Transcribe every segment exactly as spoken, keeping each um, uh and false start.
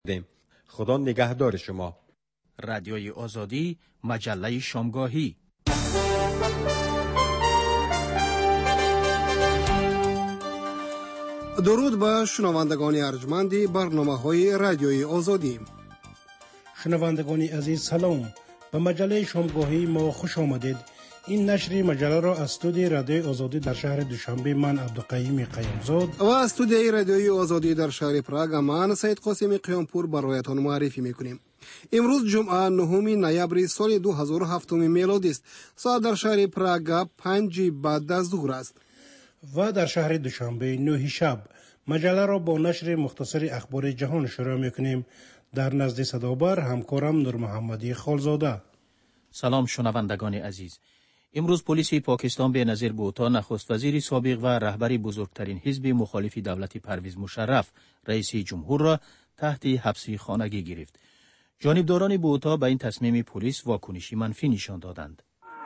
خدا نگهدار شما. رادیوی آزادی، مجله شامگاهی. درود به شنوندگان ارجمند برنامه‌های رادیوی آزادی. شنوندگان عزیز سلام. به مجله شامگاهی ما خوش آمدید. این نشر مجله را از استودیوی رادیوی آزادی در شهر دوشنبه من عبدالقیوم قیامزاد و از استودیوی رادیوی آزادی در شهر پراگ من سید قاسم قیامپور برایتان معرفی میکنیم. امروز جمعه نهم نوامبر سال دو هزار و هفت میلادی است. ساعت در شهر پراگ پنج بعد از ظهر است. و در شهر دوشنبه نه شب. مجله را با نشر مختصر اخبار جهان شروع میکنیم. در نزد صدابر همکارم نور محمدی خالزاده. سلام شنوندگان عزیز. امروز پلیس پاکستان به نظیر بوتا نخست وزیر سابق و رهبر بزرگترین حزب مخالف دولت پرویز مشرف رئیس جمهور را تحت حبس خانگی گرفت. جانبداران بوتا به این تصمیم پلیس واکنشی منفی نشان دادند.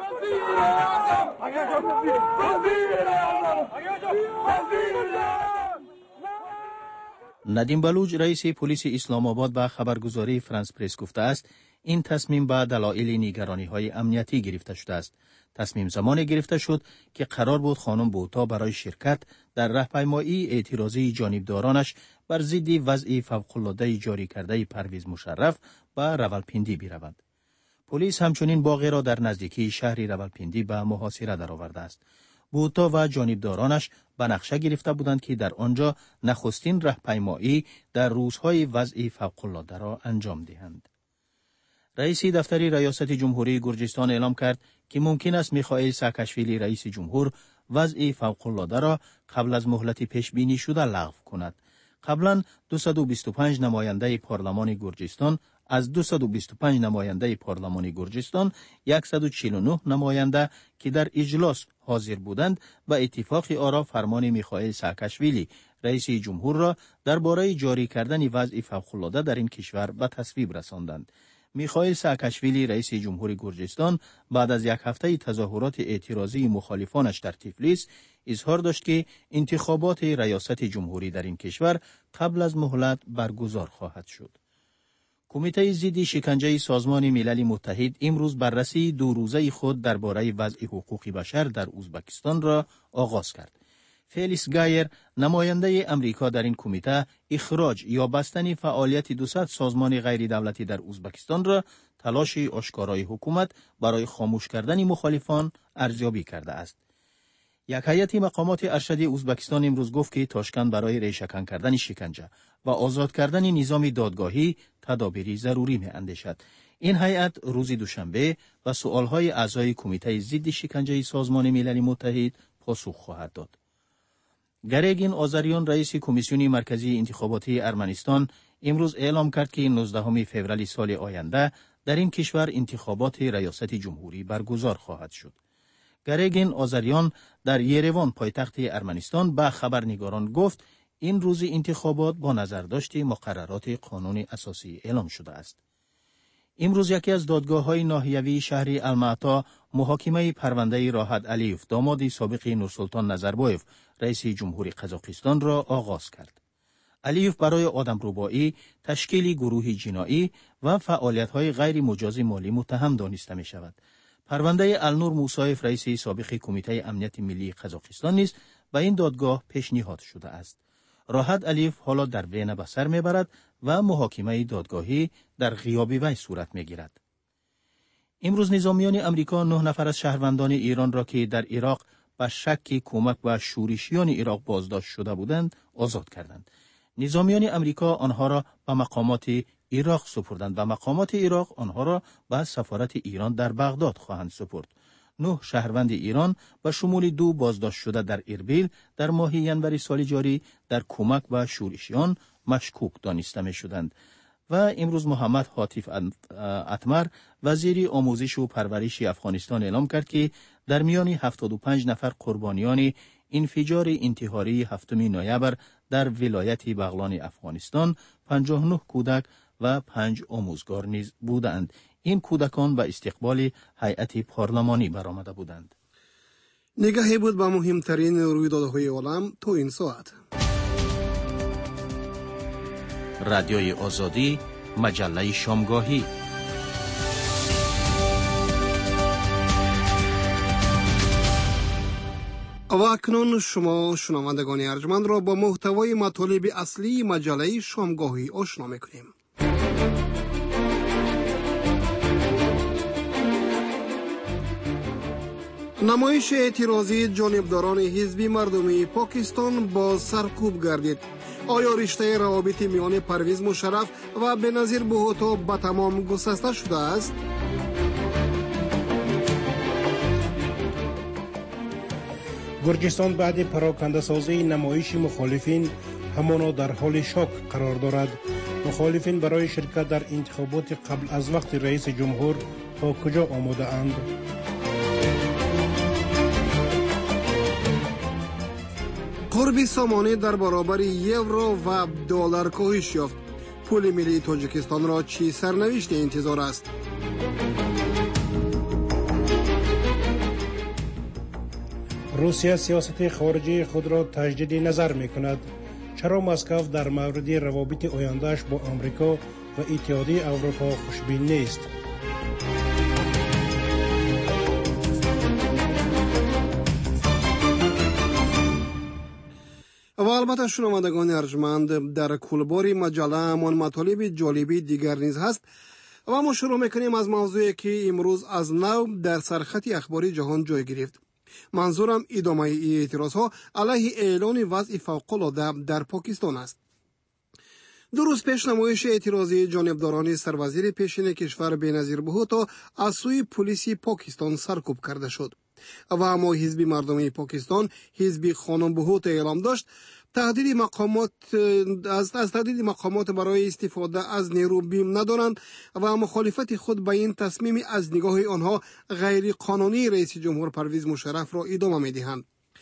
ندیم بلوچ رئیس پلیس اسلام آباد به خبرگزاری فرانس پرس گفته است این تصمیم به دلایل نگرانی‌های امنیتی گرفته شده است. تصمیم زمانی گرفته شد که قرار بود خانم بوتا برای شرکت در راهپیمایی اعتراضی جانبدارانش بر ضد وضع فوق‌العاده جاری کرده پرویز مشرف به راولپیندی برود. پلیس همچنین باغ را در نزدیکی شهر راولپیندی به محاصره درآورده است. بوتا و جانبدارانش به نقشه گرفته بودند که در آنجا نخستین راهپیمایی در روزهای وضع فوق‌العاده را انجام دهند. رئیس دفتر ریاست جمهوری گرجستان اعلام کرد که ممکن است میخائیل ساکاشویلی رئیس جمهور وضع فوق‌العاده را قبل از مهلت پیش بینی شده لغو کند. قبلا دویست و بیست و پنج نماینده پارلمان گرجستان از دویست و بیست و پنج نماینده پارلمان گرجستان صد و چهل و نه نماینده که در اجلاس حاضر بودند با اتفاق آرا فرمان میخائیل ساکاشویلی رئیس جمهور را درباره جاری کردن وضع فوق‌العاده در این کشور به تصویب رساندند. میخائیل ساکاشویلی رئیس جمهور گرجستان بعد از یک هفته تظاهرات اعتراضی مخالفانش در تیفلیس اظهار داشت که انتخابات ریاست جمهوری در این کشور قبل از مهلت برگزار خواهد شد. کمیته ضد شکنجه سازمان ملل متحد امروز بررسی دو روزه خود درباره وضع حقوق بشر در ازبکستان را آغاز کرد. فلیکس گایر نماینده امریکا در این کمیته اخراج یا بستن فعالیت دوصد سازمان غیر دولتی در ازبکستان را تلاش آشکارای حکومت برای خاموش کردن مخالفان ارزیابی کرده است. یک هیئت مقامات ارشد ازبکستان امروز گفت که تاشکند برای ریشه‌کن کردن شکنجه و آزاد کردن نظام دادگاهی تدابیری ضروری می‌اندیشد. این هیئت روز دوشنبه و سؤال‌های اعضای کمیته ضد شکنجه سازمان ملل متحد پاسخ خواهد داد. گریگین آذریان رئیس کمیسیون مرکزی انتخاباتی ارمنستان امروز اعلام کرد که نوزدهم فوریه سال آینده در این کشور انتخابات ریاست جمهوری برگزار خواهد شد. گریگین آذریان در یریوان پایتخت ارمنستان به خبرنگاران گفت این روز انتخابات با نظرداشت مقررات قانون اساسی اعلام شده است. امروز یکی از دادگاه‌های ناحیوی شهر الماتا محاکمه پرونده راحت علیوف داماد سابق نورسلطان نظربایف رئیس جمهوری قزاقستان را آغاز کرد. علیوف برای آدمربایی، تشکیل گروه جنایی و فعالیت‌های غیر مجاز مالی متهم دانسته می‌شود. پرونده النور موسایف رئیس سابق کمیته امنیت ملی قزاقستان نیز به این دادگاه پیشنهاد شده است. راحت علیوف حالا در وین به سر میبرد و محاکمه دادگاهی در غیاب وی صورت میگیرد. امروز نظامیان امریکا نه نفر از شهروندان ایران را که در عراق به شک کمک به شورشیان عراق بازداشت شده بودند آزاد کردند. نظامیان امریکا آنها را به مقامات عراق سپردند و مقامات عراق آنها را به سفارت ایران در بغداد خواهند سپرد. نه شهروند ایران به شمول دو بازداشت شده در اربیل در ماه ینوری سال جاری در کمک به شورشیان مشکوک دانسته می شدند. و امروز محمد حاتف اتمر وزیر آموزش و پرورش افغانستان اعلام کرد که در میان هفتاد و پنج نفر قربانیان انفجار انتحاری هفتم نوامبر در ولایت بغلان افغانستان پنجاه و نه کودک و پنج آموزگار نیز بودند. این کودکان به استقبال هیئت پارلمانی برآمده بودند. نگاهی بود به مهمترین رویدادهای عالم تو این ساعت. رادیوی آزادی، مجله شامگاهی. و اکنون شما شنوندگان ارجمند را با محتوای مطالب اصلی مجله شامگاهی آشنا می‌کنیم. نمایش اعتراضی جانبداران حزب مردمی پاکستان با سرکوب گردید. آیا رشته روابط میان پرویز مشرف و بنظیر بهوتو به تمام گسسته شده است؟ گرجستان بعد پراکنده سازی نمایش مخالفین همانا در حال شوک قرار دارد. مخالفین برای شرکت در انتخابات قبل از وقت رئیس جمهور تا کجا آماده اند؟ قرب سامانه در برابر یورو و دلار کاهش یافت. پول ملی تاجیکستان را چی سرنوشت انتظار است؟ روسیه سیاست خارجی خود را تجدید نظر می کند. چرا مسکو در مورد روابط آینده‌اش با آمریکا و اتحادیه اروپا خوشبین نیست؟ و البته شنوندگان ارجمند، در کولباری مجله همان مطالب جالبی دیگر نیز هست و ما شروع میکنیم از موضوعی که امروز از نو در سرخط اخباری جهان جای گرفت. منظورم ادامه ای اعتراضها علیه اعلان وضع فوق‌العاده در پاکستان است. دو روز پیش نمایش اعتراضی جانبداران سروزیر پیشین کشور بینظیر بهوتو از سوی پلیس پاکستان سرکوب کرده شد و اما حزب مردمی پاکستان، حزب خانم بهوتو اعلام داشت تهدید مقامات از از تهدید مقامات برای استفاده از نیرو بیم ندارند و مخالفت خود به این تصمیم از نگاه آنها غیر قانونی رئیس جمهور پرویز مشرف را ادامه می‌دهند.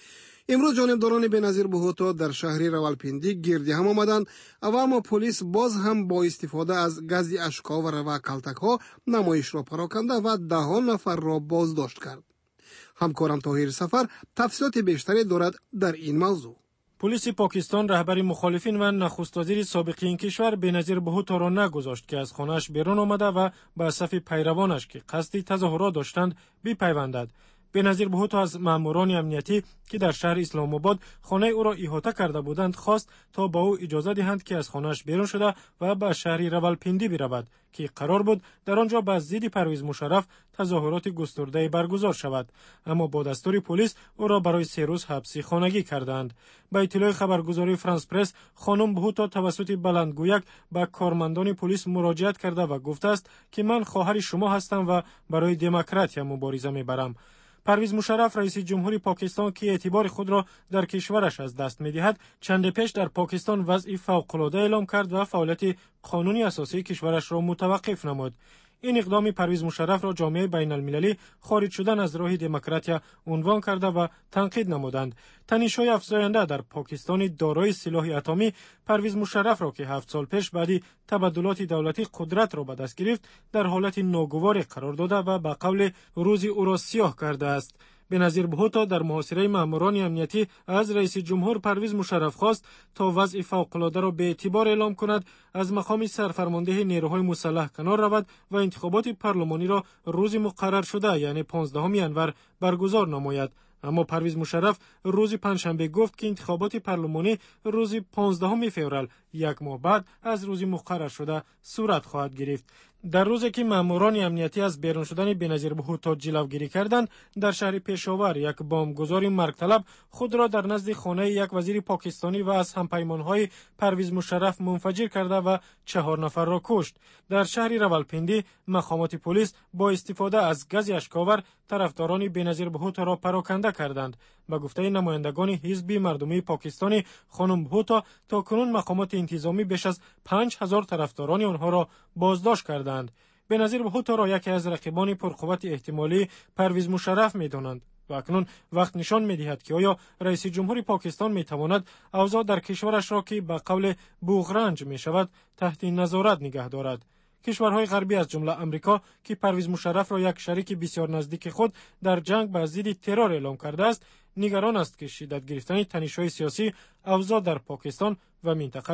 امروز جانبداران بینظیر بهوتو در شهر راولپیندی گردی هم آمدند و اما پلیس باز هم با استفاده از گاز اشکاور و کلتک‌ها نمایش را پراکنده و ده نفر را بازداشت کرد. همکارم طاهر سفر تفصیلات بیشتری دارد در این موضوع. پلیس پاکستان رهبر مخالفین و نخست وزیر سابق این کشور بینظیر بهوتو را نگذاشت که از خانه‌اش بیرون آمده و به صف پیروانش که قصد تظاهرات داشتند بپیوندد. بینظیر بهوتو از ماموران امنیتی که در شهر اسلام آباد خانه او را احاطه کرده بودند خواست تا با او اجازه دهند که از خانه‌اش بیرون شده و به شهر راولپیندی برود که قرار بود در آنجا به ضد پرویز مشرف تظاهرات گسترده برگزار شود، اما با دستور پلیس او را برای سه روز حبسی خانگی کردند. با اطلاع خبرگزاری فرانس پرس، خانم بهوتو توسط بلندگویک به کارمندان پلیس مراجعت کرده و گفته است که من خواهر شما هستم و برای دموکراسی مبارزه میبرم. پرویز مشرف رئیس جمهوری پاکستان که اعتبار خود را در کشورش از دست می‌دهد، چند پیش در پاکستان وضع فوق‌العاده اعلام کرد و فعالیت قانونی اساسی کشورش را متوقف نمود. این اقدام پرویز مشرف را جامعه بین المللی خارج شدن از راه دموکراسی عنوان کرده و تنقید نمودند. تنش‌های افزاینده در پاکستان دارای سلاح اتمی پرویز مشرف را که هفت سال پیش بعدی تبادلات دولتی قدرت را به دست گرفت در حالت ناگواری قرار داده و به قول روزی او را سیاه کرده است. بینظیر بهوتو در محاصره ماموران امنیتی از رئیس جمهور پرویز مشرف خواست تا وضع فوق‌العاده را به اعتبار اعلام کند، از مقام سرفرمانده نیروهای مسلح کنار رود و انتخابات پارلمانی را روز مقرر شده یعنی پانزدهم ینور برگزار نماید. اما پرویز مشرف روز پنجشنبه گفت که انتخابات پارلمانی روز پانزدهم فوریه یک ماه بعد از روز مقرر شده صورت خواهد گرفت. در روزی که ماموران امنیتی از بیرون شدن بینظیر بهوتو جلوگیری کردند، در شهر پشاور یک بمبگذار مرگ طلب خود را در نزد خانه یک وزیر پاکستانی و از همپیمانهای پرویز مشرف منفجر کرده و چهار نفر را کشت. در شهر راولپیندی مقامات پلیس با استفاده از گاز اشکاور طرفداران بینظیر بهوتو را پراکنده کردند. به گفته نمایندگان حزب مردمی پاکستانی، خانم بهوتو تاکنون مقامات انتظامی بیش از پنج هزار طرفداران آنها را بازداشت کردند. بینظیر بهوتو را یکی از رقیبان پرقوت احتمالی پرویز مشرف می‌دانند و اکنون وقت نشان می‌دهد که آیا رئیس جمهور پاکستان می‌تواند اوضاع در کشورش را که به قول بوغرنج می‌شود تحت نظارت نگه دارد. کشورهای غربی از جمله امریکا که پرویز مشرف را یک شریک بسیار نزدیک خود در جنگ با ضد ترور اعلام کرده است، نگران است که شدت گرفتن تنش‌های سیاسی اوضاع در پاکستان و منطقه را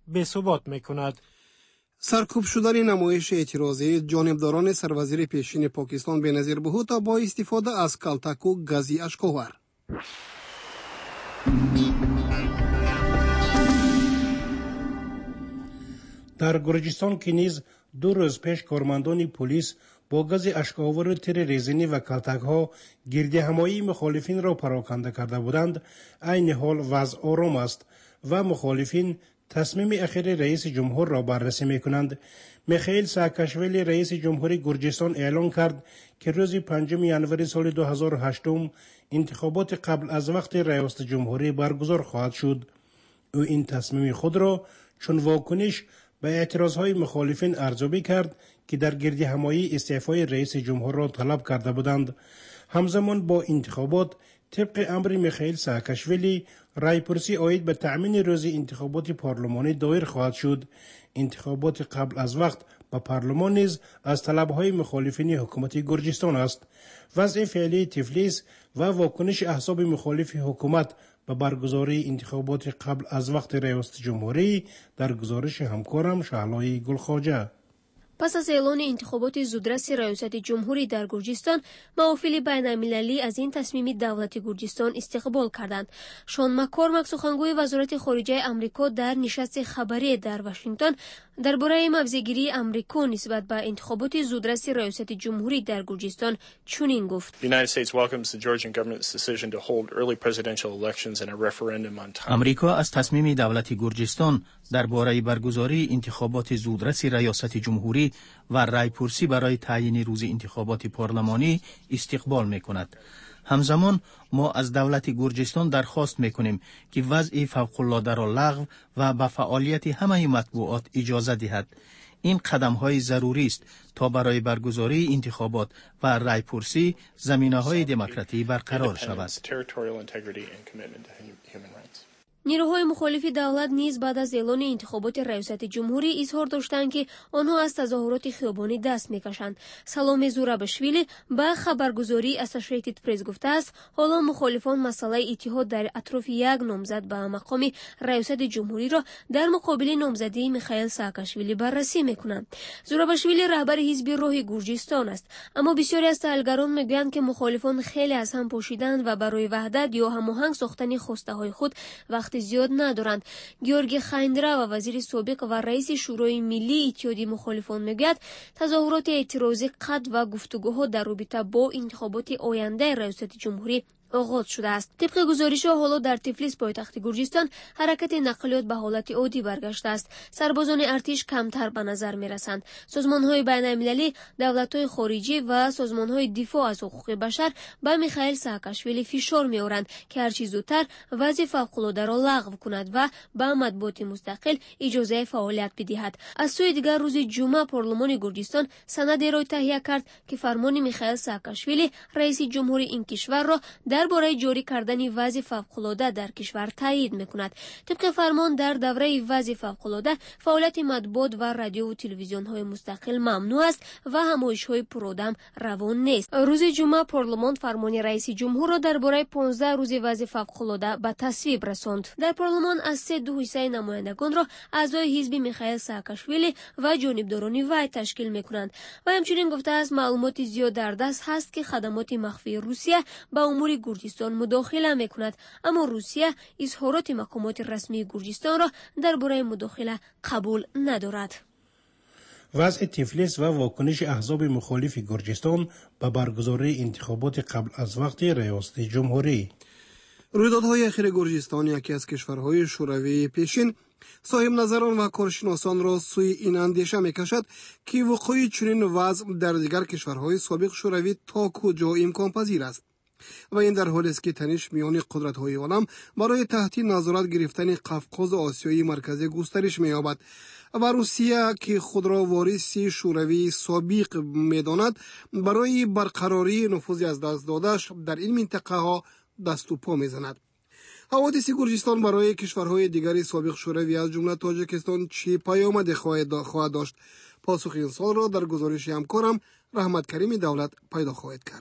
بی‌ثبات می‌کند. سرکوب شدن نمایش اعتراضی جانبداران سروزیر پیشین پاکستان بنظیر بهوتا با استفاده از کلتک و گازی اشک‌آور. در گرجستان که نیز دو روز پیش کارمندان پلیس با گاز اشک‌آور، تیر ریزنی و کلتک‌ها گرد همایی مخالفین را پراکنده کرده بودند، عین حال وضع آرام است و مخالفین تصمیم اخیر رئیس جمهور را بررسی می‌کنند. میخائیل ساکاشویلی رئیس جمهوری گرجستان اعلام کرد که روز پنجم ژانویه سال دو هزار و هشت انتخابات قبل از وقت ریاست جمهوری برگزار خواهد شد. او این تصمیم خود را چون واکنش به اعتراضهای مخالفین ارزیابی کرد که در گرد همایی استعفای رئیس جمهور را طلب کرده بودند. همزمان با انتخابات طبق امر میخائیل ساکاشویلی رایپرسی عاید به تأمین روز انتخابات پارلمانی دایر خواهد شد. انتخابات قبل از وقت به پارلمان نیز از طلبهای مخالفین حکومت گرجستان است. وضع فعلی تفلیس و واکنش احزاب مخالف حکومت به برگزاری انتخابات قبل از وقت ریاست جمهوری در گزارش همکارم شعلای گلخواجه. پس از اعلان انتخابات زودرس ریاست جمهوری در گرجستان، محافل بین المللی از این تصمیم دولت گرجستان استقبال کردند. شون مک‌کورمک، سخنگوی وزارت خارجه آمریکا، در نشست خبری در واشنگتن درباره موضع‌گیری آمریکا نسبت به انتخابات زودرس ریاست جمهوری در گرجستان چنین گفت: آمریکا از تصمیم دولت گرجستان درباره برگزاری انتخابات زودرس ریاست جمهوری و رایپرسی برای تعیین روز انتخابات پارلمانی استقبال می‌کند. همزمان ما از دولت گرجستان درخواست می‌کنیم که وضع فوق‌العاده را لغو و به فعالیت همه مطبوعات اجازه دهد. این قدم‌های ضروری است تا برای برگزاری انتخابات و رایپرسی زمینه‌های دموکراسی برقرار شود. نیروهای مخالف دولت نیز بعد از اعلان انتخابات ریاست جمهوری اظهار داشتند که آنها از تظاهرات خیابانی دست می‌کشند. سلام زورابشویلی به خبرگزاری اسوسییتد پرس گفته است حالا مخالفان مسئله اتحاد در اطراف یک نامزد به مقام ریاست جمهوری را در مقابل نامزدی میخائیل ساکاشویلی بررسی می‌کنند. زورابشویلی رهبر حزب راه گرجستان است، اما بسیاری از تحلیلگران میگویند که مخالفان خیلی از هم پوشیدند و برای وحدت یا هماهنگ ساختن خواسته‌های خود وقت زیاد ندارند. گیورگی خایندرا و وزیر سابق و رئیس شورای ملی اتحادیه مخالفان میگوید تظاهرات اعتراضی قد و گفتگوها در رابطه با انتخابات آینده ریاست جمهوری آغاز شده است. طبق گزارش حالا در تفلیس پایتخت گرجستان حرکت نقلیات به حالت عادی برگشته است. سربازان ارتش کمتر به نظر می رسند. سازمان‌های بین‌المللی، دولت‌های خارجی و سازمان‌های دفاع از حقوق بشر به میخائیل ساکاشویلی فشار می‌آورند که هر چه زودتر وضع فوق‌العاده را لغو کند و به مطبوعات مستقل اجازه فعالیت بدهد. از سوی دیگر روز جمعه پارلمان گرجستان سندی را تهیه کرد که فرمان میخائیل ساکاشویلی رئیس جمهوری این کشور را درباره جاری کردن وضع فوق‌العاده در کشور تایید می‌کند. طبق فرمان در دوره وضع فوق‌العاده فعالیت مطبوعات و رادیو و تلویزیون‌های مستقل ممنوع است و همایش‌های پرآدم روان نیست. روز جمعه پارلمان فرمان رئیس جمهور را درباره پانزده روز وضع فوق‌العاده به تصویب رساند. در پارلمان از سه دو حصه نمایندگان را اعضای حزب میخائیل ساکاشویلی و جانبداران وی تشکیل می‌کنند و همچنین گفته است معلومات زیاد در دست هست که خدمات مخفی روسیه به امور گرجستان مداخله می‌کند، اما روسیه اظهارات مقامات رسمی گرجستان را درباره مداخله قبول ندارد. وضع تفلیس و واکنش احزاب مخالف گرجستان به برگزاری انتخابات قبل از وقت ریاست جمهوری. رویدادهای اخیر گرجستان یکی از کشورهای شوروی پیشین صاحب نظران و کارشناسان را سوی این اندیشه می‌کشد که وقوع چنین وضع در دیگر کشورهای سابق شوروی تا کجا امکان پذیر است و این در حالی است که تنش میان قدرت‌های عالم برای تحت نظارت گرفتن قفقاز آسیای مرکزی گسترش می‌یابد و روسیه که خود را وارث شوروی سابق می‌داند برای برقراری نفوذ از دست داده‌اش در این منطقه ها دست و پا می‌زند. حوادث گرجستان برای کشورهای دیگری سابق شوروی از جمله تاجیکستان چه پیامد خواهد داشت؟ پاسخ این سوال را در گزارش همکارم رحمت کریم دولت پیدا خواهد کرد.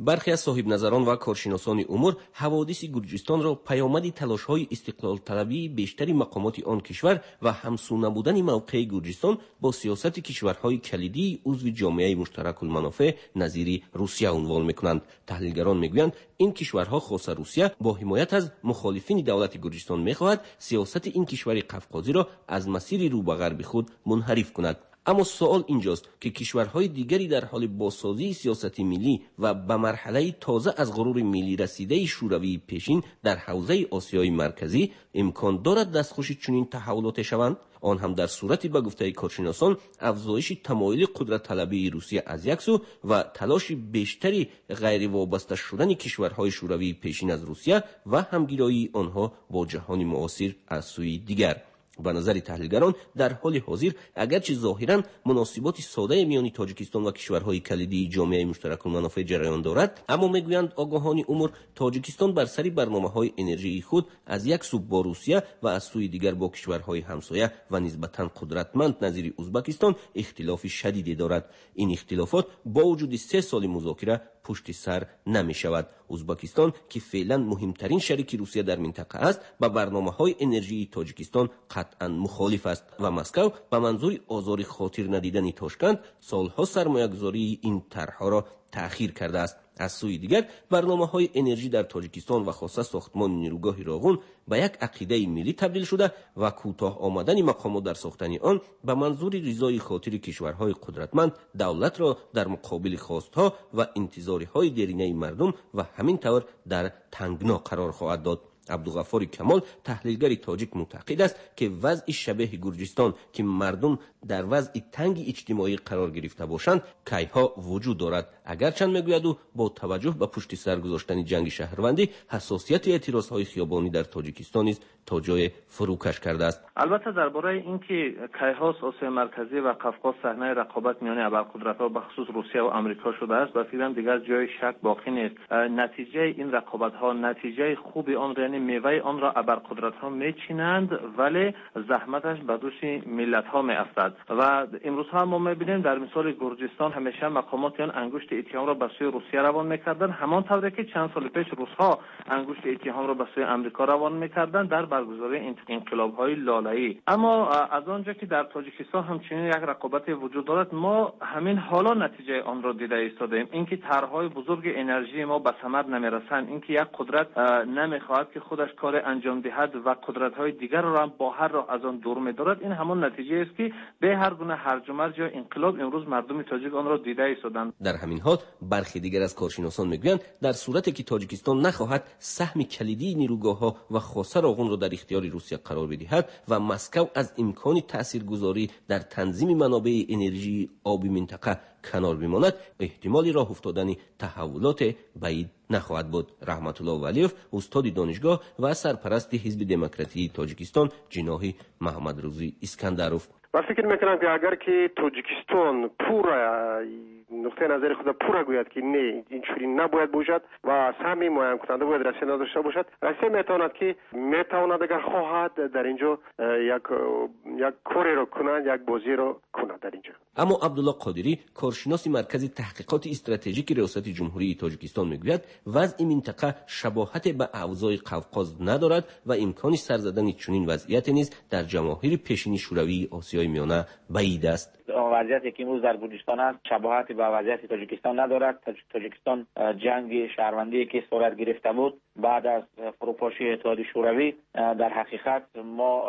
برخی از صاحب نظران و کارشناسان امور حوادث گرجستان را پیامد تلاش‌های استقلال طلبی بیشتر مقامات آن کشور و همسو نبودن موقع گرجستان با سیاست کشورهای کلیدی عضو جامعه مشترک المنافع نظیر روسیه عنوان می‌کنند. تحلیلگران می‌گویند این کشورها خاصه روسیه با حمایت از مخالفین دولت گرجستان می‌خواهد سیاست این کشور قفقازی را از مسیر رو به غرب خود منحرف کند. اما سوال اینجاست که کشورهای دیگری در حال بازسازی سیاست ملی و به مرحله تازه از غرور ملی رسیده شوروی پیشین در حوزه آسیای مرکزی امکان دارد دستخوش چنین تحولات شوند؟ آن هم در صورتی به گفته کارشناسان افزایش تمایل قدرت طلبی روسیه از یک سو و تلاش بیشتری غیر وابسته شدن کشورهای شوروی پیشین از روسیه و همگیرایی آنها با جهان معاصر از سوی دیگر. به نظر تحلیلگران در حال حاضر اگرچه ظاهرا مناسبات ساده میان تاجیکستان و کشورهای کلیدی جامعه مشترک المنافع جریان دارد، اما میگویند آگاهان امور تاجیکستان بر سر برنامه‌های انرژی خود از یک سو با روسیه و از سوی دیگر با کشورهای همسایه و نسبتاً قدرتمند نظیر ازبکستان اختلاف شدیدی دارد. این اختلافات با وجود سه سال مذاکره پشت سر نمی شود. ازبکستان که فعلا مهمترین شریک روسیه در منطقه است با برنامه‌های انرژی تاجیکستان قطعا مخالف است و مسکو به منظور آزار خاطر ندیدن تاشکند سالها سرمایه‌گذاری این طرح‌ها را تأخیر کرده است. از سوی دیگر برنامه‌های انرژی در تاجیکستان و خاصه ساختمان نیروگاه راغون به یک عقیده ملی تبدیل شده و کوتاه آمدن مقامات در ساختن آن به منظور رضای خاطر کشورهای قدرتمند دولت را در مقابل خواستها و انتظارهای دیرینه مردم و همین طور در تنگنا قرار خواهد داد. عبدالغفار کمال تحلیلگر تاجیک معتقد است که وضع شبیه گرجستان که مردم در وضع تنگ اجتماعی قرار گرفته باشند کیها وجود دارد، اگرچند میگوید او با توجه به پشت سر گذاشتن جنگ شهروندی حساسیت اعتراضهای خیابانی در تاجیکستان نیز تا جای فروکش کرده است. البته درباره اینکه کیها آسیای مرکزی و قفقاز صحنه رقابت میان ابرقدرت‌ها به خصوص روسیه و آمریکا شده است، با فکرم دیگر جای شک باقی نیست. نتیجه این رقابت‌ها نتیجه خوب آن یعنی میوه آن را ابرقدرت‌ها میچینند ولی زحمتش به دوش ملت‌ها میافتد و امروز هم ما می‌بینیم در مثال گرجستان همیشه مقامات آن انگشت اتهام را به سوی روسیه روان می‌کردند، همان طوری که چند سال پیش روس‌ها انگشت اتهام را به سوی آمریکا روان می‌کردند در برگزاری انقلاب‌های لاله‌ای. اما از آنجا که در تاجیکستان همچنین یک رقابت وجود دارد، ما همین حالا نتیجه آن را دیده ایستادیم. اینکه طرح‌های بزرگ انرژی ما به ثمر نمی‌رسند، اینکه یک قدرت نمی‌خواهد که خودش کار انجام دهد و قدرت‌های دیگر را با هر راه از آن دور می‌دارد، این همان نتیجه است که به هر گونه هرج و مرج یا انقلاب امروز مردم تاجیک آن را دیده ایستادند. در همین حال برخی دیگر از کارشناسان می‌گویند در صورتی که تاجیکستان نخواهد سهم کلیدی نیروگاه‌ها و خاصه راغون را در اختیار روسیه قرار بدهد و مسکو از امکان تاثیرگذاری در تنظیم منابع انرژی آبی منطقه کنار بماند، احتمالی راه افتادن تحولات بعید نخواهد بود. رحمت الله ولیوف استاد دانشگاه و سرپرست حزب دموکراتی تاجیکستان جناح محمد روزی اسکندروف: من فکر میکنم که اگر که تاجیکستان پورا نقطه نظر خود پورا گوید که نه اینجوری نباید باشد و سهمی مهم کننده باید روسیه نداشته باشد، روسیه میتواند که میتواند اگر خواهد در اینجا یک یک کاری را کند، یک بازی را کند در اینجا. اما عبدالله قادری کارشناس مرکز تحقیقات استراتژیک ریاست جمهوری تاجیکستان میگوید وضع منطقه شباهت به اوضاع قفقاز ندارد و امکان سر زدن چنین وضعیتی نیز در جماهیر پیشین شوروی آسیای میانه بعید است. وضعیتی که امروز در گرجستان است شباهتی به وضعیت تاجیکستان ندارد. تاجیکستان جنگ شهروندی که صورت گرفته بود بعد از فروپاشی اتحادیه شوروی در حقیقت ما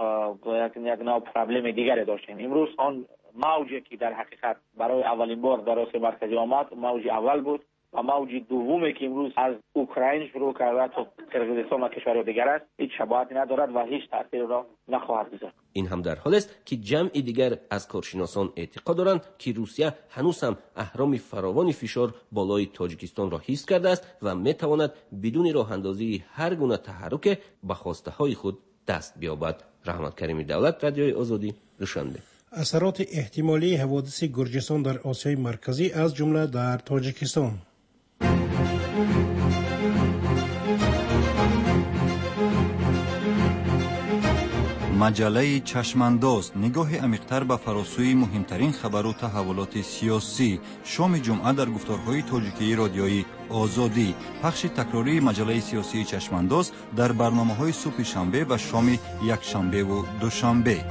یک نوع پرابلم دیگری داشتیم. امروز آن موجی که در حقیقت برای اولین بار در آسیای مرکزی آمد موج اول بود و موج دومی که امروز از اوکراین شروع کرده تا قرقیزستان و کشورهای دیگر است هیچ شباهتی ندارد و هیچ تأثیر را نخواهد گذاشت. این هم در حال است که جمع دیگر از کارشناسان اعتقاد دارند که روسیه هنوز هم اهرام فراوان فشار بالای تاجیکستان را حفظ کرده است و میتواند بدون راه اندازی هر گونه تحرک به خواسته های خود دست بیابد. رحمت کریمی دولت، رادیوی آزادی، دوشنبه. اثرات احتمالی حوادث گرجستان در آسیای مرکزی از جمله در تاجیکستان. مجله چشمانداز نگاه عمیق‌تر به فراسوی مهمترین خبر و تحولات سیاسی. شام جمعه در گفتارهای تاجیکی رادیویی آزادی. پخش تکراری مجله سیاسی چشمانداز در برنامه‌های صبح شنبه و شام یکشنبه و دوشنبه.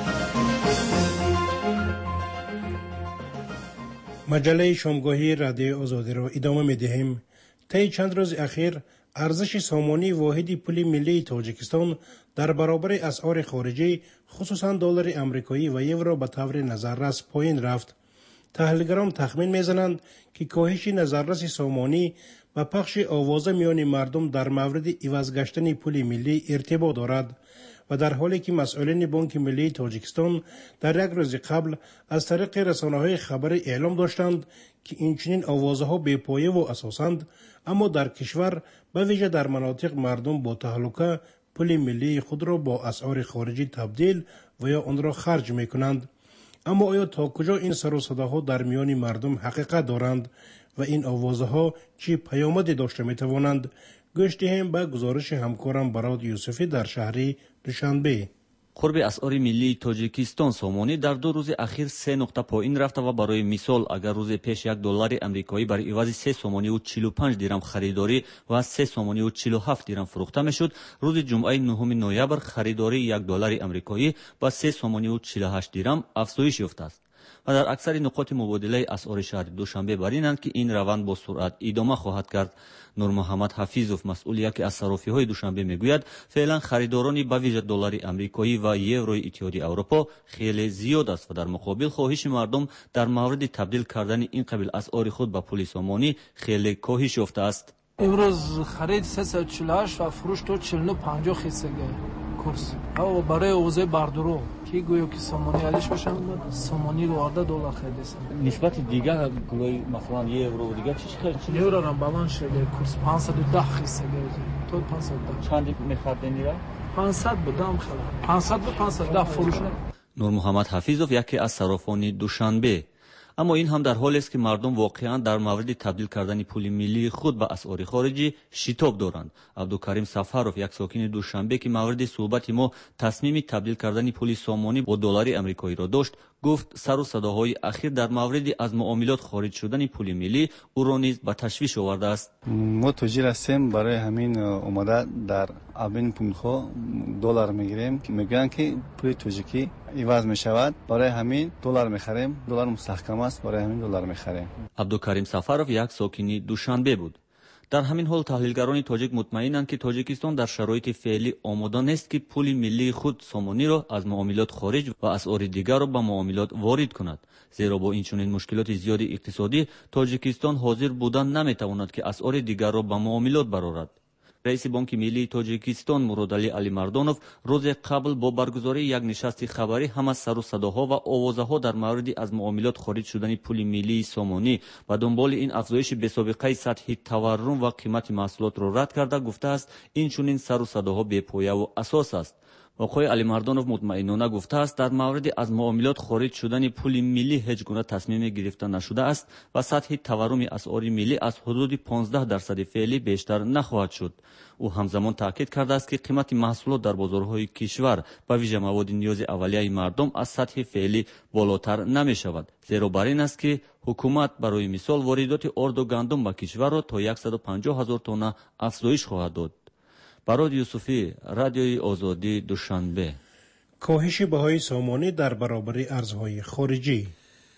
مجله شامگاهی رادیو آزادی را ادامه می‌دهیم. طی چند روز اخیر ارزش سامانی واحد پول ملی تاجیکستان در برابر اسعار خارجی خصوصا دلار آمریکایی و یورو به طور نظررس پایین رفت. تحلیلگران تخمین میزنند که کاهش نظررس سامانی و پخش آوازه میان مردم در مورد عوض گشتن پول ملی ارتباط دارد و در حالی که مسئولین بانک ملی تاجیکستان در یک روز قبل از طریق رسانه‌های خبری اعلام داشتند که این چنین آوازه‌ها بی‌پایه و اساسند، اما در کشور به ویژه در مناطق مردم با تهلکه پول ملی خود را با اسعار خارجی تبدیل و یا آن را خرج می‌کنند. اما آیا تا کجا این سر و صداها در میان مردم حقیقت دارند و این آوازها چه پیامدی داشته می‌توانند؟ گوش دهیم به گزارش همکارم براد یوسفی در شهر دوشنبه. قرب اسعار ملی تاجیکستان سامانی در دو روز اخیر سه نقطه پایین رفته و برای مثال اگر روز پیش یک دلار آمریکایی بر عوض سه سامانی و چهل و پنج درم خریداری و سه سامانی و چهل و هفت درم فروخته میشد، روز جمعه نهم نوامبر خریداری یک دلار آمریکایی با سه سامانی و چهل و هشت درم افزایش یافته است. و در اکثر نقاط مبادله اسعار شهر دوشنبه برینند که این روند با سرعت ادامه خواهد کرد. نور محمد حفیظوف مسئول یکی از صرافی‌های دوشنبه میگوید فعلا خریدارانی به ویژه دلار آمریکایی و یوروی اتحادیه اروپا خیلی زیاد است و در مقابل خواهش مردم در مورد تبدیل کردن این قبیل اسعار خود به پول سامانی خیلی کاهش یافته است. امروز خرید سیصد و چهل و هشت و فروش تو چهل و پنج خیسگه کورس. او برای اوضاع باردرو کی گویا که سامانی علیش باشن سامانی رو آرده دلار خریدن. نسبت دیگه گویا مثلا یورو دیگه چی خرید؟ یورو را بالانس شده کورس پانصد و ده خیسگه تو پانصد و ده. چند میخریدنی را؟ پانصد بودم خلا. پانصد به پانصد و ده فروش. نور محمد حفیظوف یکی از صرافان دوشنبه. اما این هم در حالی است که مردم واقعا در مورد تبدیل کردن پول ملی خود به اسعار خارجی شتاب دارند. عبدالکریم سفروف یک ساکن دوشنبه که مورد صحبت ما تصمیم تبدیل کردن پول سامانی با دلار آمریکایی را داشت، گفت سر و صداهای اخیر در مورد از معاملات خارج شدن پول ملی او را نیز به تشویش آورده است. ما تجار هستیم، برای همین اومده در ابین پول‌ها دلار میگیریم. میگن که پول تاجیکی عوض میشود، برای همین دلار میخریم. دلار مستحکم است، برای همین دلار میخریم. عبدالکریم سفروف یک ساکن دوشنبه بود. در همین حال تحلیلگران تاجیک مطمئنند که تاجیکستان در شرایط فعلی آماده نیست که پول ملی خود سامانی را از معاملات خارج و اسعار دیگر را به معاملات وارد کند، زیرا با این چنین مشکلات زیاد اقتصادی تاجیکستان حاضر بودن نمیتواند که اسعار دیگر را به معاملات برآورد. رئیس بانک ملی تاجیکستان مرادعلی علیمردانوف روز قبل با برگزاری یک نشست خبری هم از سر و صداها و آوازه‌ها در مورد از معاملات خارج شدن پول ملی سامانی و دنبال این افزایش بی‌سابقه سطح تورم و قیمت محصولات را رد کرده گفته است این چنین سر و صداها بی‌پایه و اساس است. آقای علیمردانوف مطمئنانه گفته است در مورد از معاملات خارج شدن پول ملی هیچ گونه تصمیم گرفته نشده است و سطح تورم اسعار ملی از حدود پانزده درصد فعلی بیشتر نخواهد شد. او همزمان تاکید کرده است که قیمت محصولات در بازارهای کشور به ویژه مواد نیاز اولیه مردم از سطح فعلی بالاتر نمی شود، زیرا بر این است که حکومت برای مثال واردات آرد و گندم به کشور را تا صد و پنجاه هزار تن افزایش خواهد داد. براد یوسفی، رادیوی آزادی، دوشنبه. کاهش بهای سامانی در برابر ارزهای خارجی.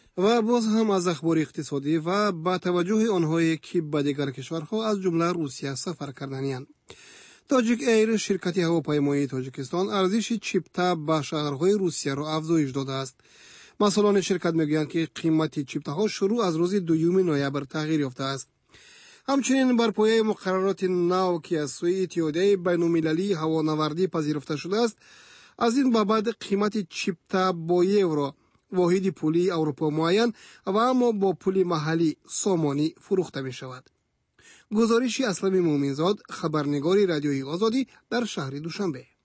و باز هم از اخبار اقتصادی و با توجه آنهایی که به دیگر کشورها از جمله روسیه سفر کردنی‌اند. تاجیک ایر شرکت هواپیمایی تاجیکستان ارزش چیپتا به شهرهای روسیه را افزایش داده است. مسئولان شرکت میگویند که قیمت چیپتاها شروع از روز دوم نوامبر تغییر یافته است. همچنین بر پایه مقررات نو که از سوی اتحادیه بین‌المللی هوانوردی پذیرفته شده است، از این به بعد قیمت چیپتا با یورو واحد پولی اروپا معین و اما با پول محلی سامانی فروخته می شود. گزارشی اسلام مومنزاد، خبرنگار رادیوی آزادی در شهر دوشنبه.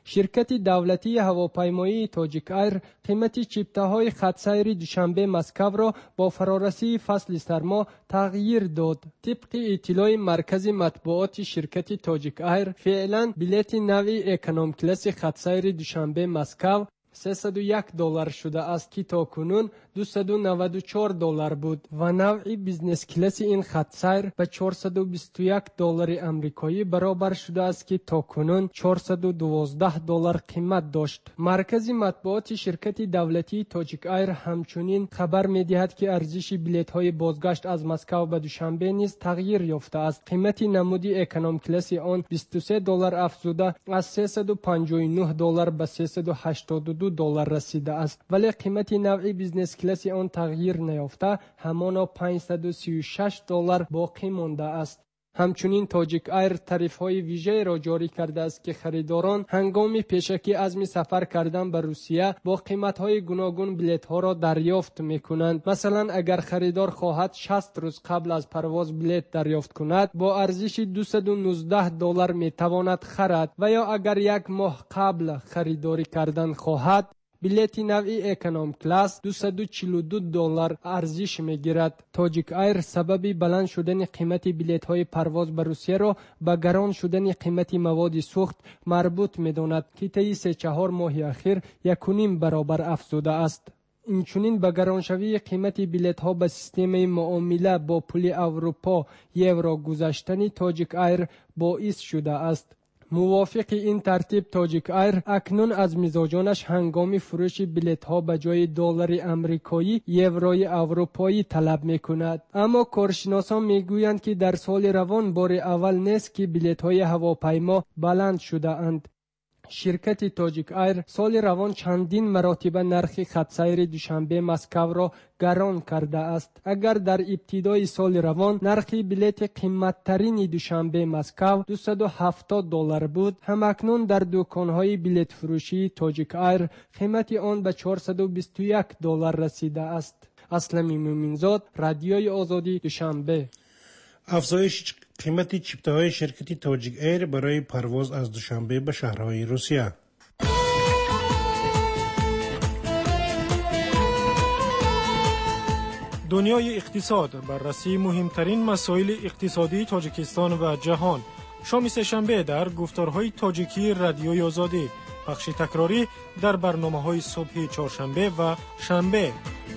شرکت دولتی هواپیمایی تاجیک ایر قیمت چیپته‌های خط سیر دوشنبه مسکو را با فرارسی فصل سرما تغییر داد. طبق اطلاع مرکز مطبوعات شرکت تاجیک ایر، فعلا بلیت نوع اکونوم کلاس خط سیر دوشنبه مسکو سیصد و یک دلار شده است که تاکنون دویست و نود و چهار دلار بود و نوع بیزنس کلاس این خط سیر به چهارصد و بیست و یک دلار آمریکایی برابر شده است که تاکنون چهارصد و دوازده دلار قیمت داشت. مرکز مطبوعات شرکت دولتی تاجیک ایر همچنین خبر می‌دهد که ارزش بلیط‌های بازگشت از مسکو به دوشنبه نیز تغییر یافته است. قیمت نمودی اکونوم کلاس آن بیست و سه دلار افزوده از سیصد و پنجاه و نه دلار به سیصد و هشتاد و دو دلار رسیده است، ولی قیمت نوع بیزنس کلاس آن تغییر نیافته همانا پانصد و سی و شش دلار باقی مانده است. همچنین تاجیک ایر تعرفه‌های ویژه را جاری کرده است که خریداران هنگام پیشکی عزم سفر کردن به روسیه با قیمت‌های گوناگون بلیط‌ها را دریافت می‌کنند. مثلا اگر خریدار خواهد شصت روز قبل از پرواز بلیط دریافت کند، با ارزش دویست و نوزده دلار می‌تواند خرید و یا اگر یک ماه قبل خریداری کردن خواهد، بلیت نوع اکونوم کلاس دویست و چهل و دو دلار ارزش میگیرد. تاجیک ایر سبب بلند شدن قیمت بلیط های پرواز به روسیه را به گران شدن قیمت مواد سوخت مربوط میداند که طی سه چهار ماه اخیر یک و نیم برابر افزوده است. اینچنین به گرانشوی قیمت بلیط ها به سیستم معامله با پول اروپا یورو گذاشتن تاجیک ایر باعث شده است. موافق این ترتیب تاجیک ایر اکنون از مزاجانش هنگام فروش بلیط ها به جای دلار آمریکایی یوروی اروپایی طلب می کند. اما کارشناسان می گویند که در سال روان بار اول نیست که بلیط های هواپیما بلند شده اند. شرکت تاجیک ایر سال روان چندین مراتب نرخ خط سیر دوشنبه مسکو را گران کرده است. اگر در ابتدای سال روان نرخ بلیط قیمت‌ترین دوشنبه مسکو دویست و هفتاد دلار بود، همکنون در دکان‌های بلیط فروشی تاجیک ایر قیمت آن به چهارصد و بیست و یک دلار رسیده است. اسلمی مومنزاد، رادیوی آزادی، دوشنبه. افزایش قیمت چیپته‌های شرکت تاجیک ایر برای پرواز از دوشنبه به شهرهای روسیه. دنیای اقتصاد، بررسی مهمترین مسائل اقتصادی تاجیکستان و جهان. شام سه‌شنبه در گفتارهای تاجیکی رادیوی آزادی، پخش تکراری در برنامه‌های صبح چهارشنبه و شنبه.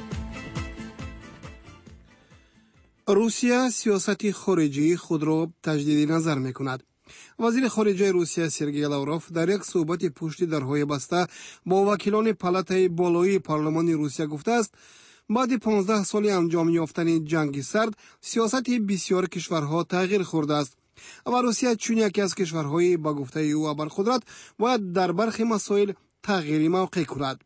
روسیه سیاست خارجی خود را تجدید نظر می کند. وزیر خارجه روسیه سرگئی لاوروف در یک صحبت پشت درهای بسته با وکیلان پالاتای بالای پارلمان روسیه گفته است بعد پانزده سال انجام یافتن جنگ سرد سیاست بسیار کشورها تغییر خورده است و روسیه چون یکی از کشورهای با گفته او ابرقدرت باید در برخی مسائل تغییری موقع کند.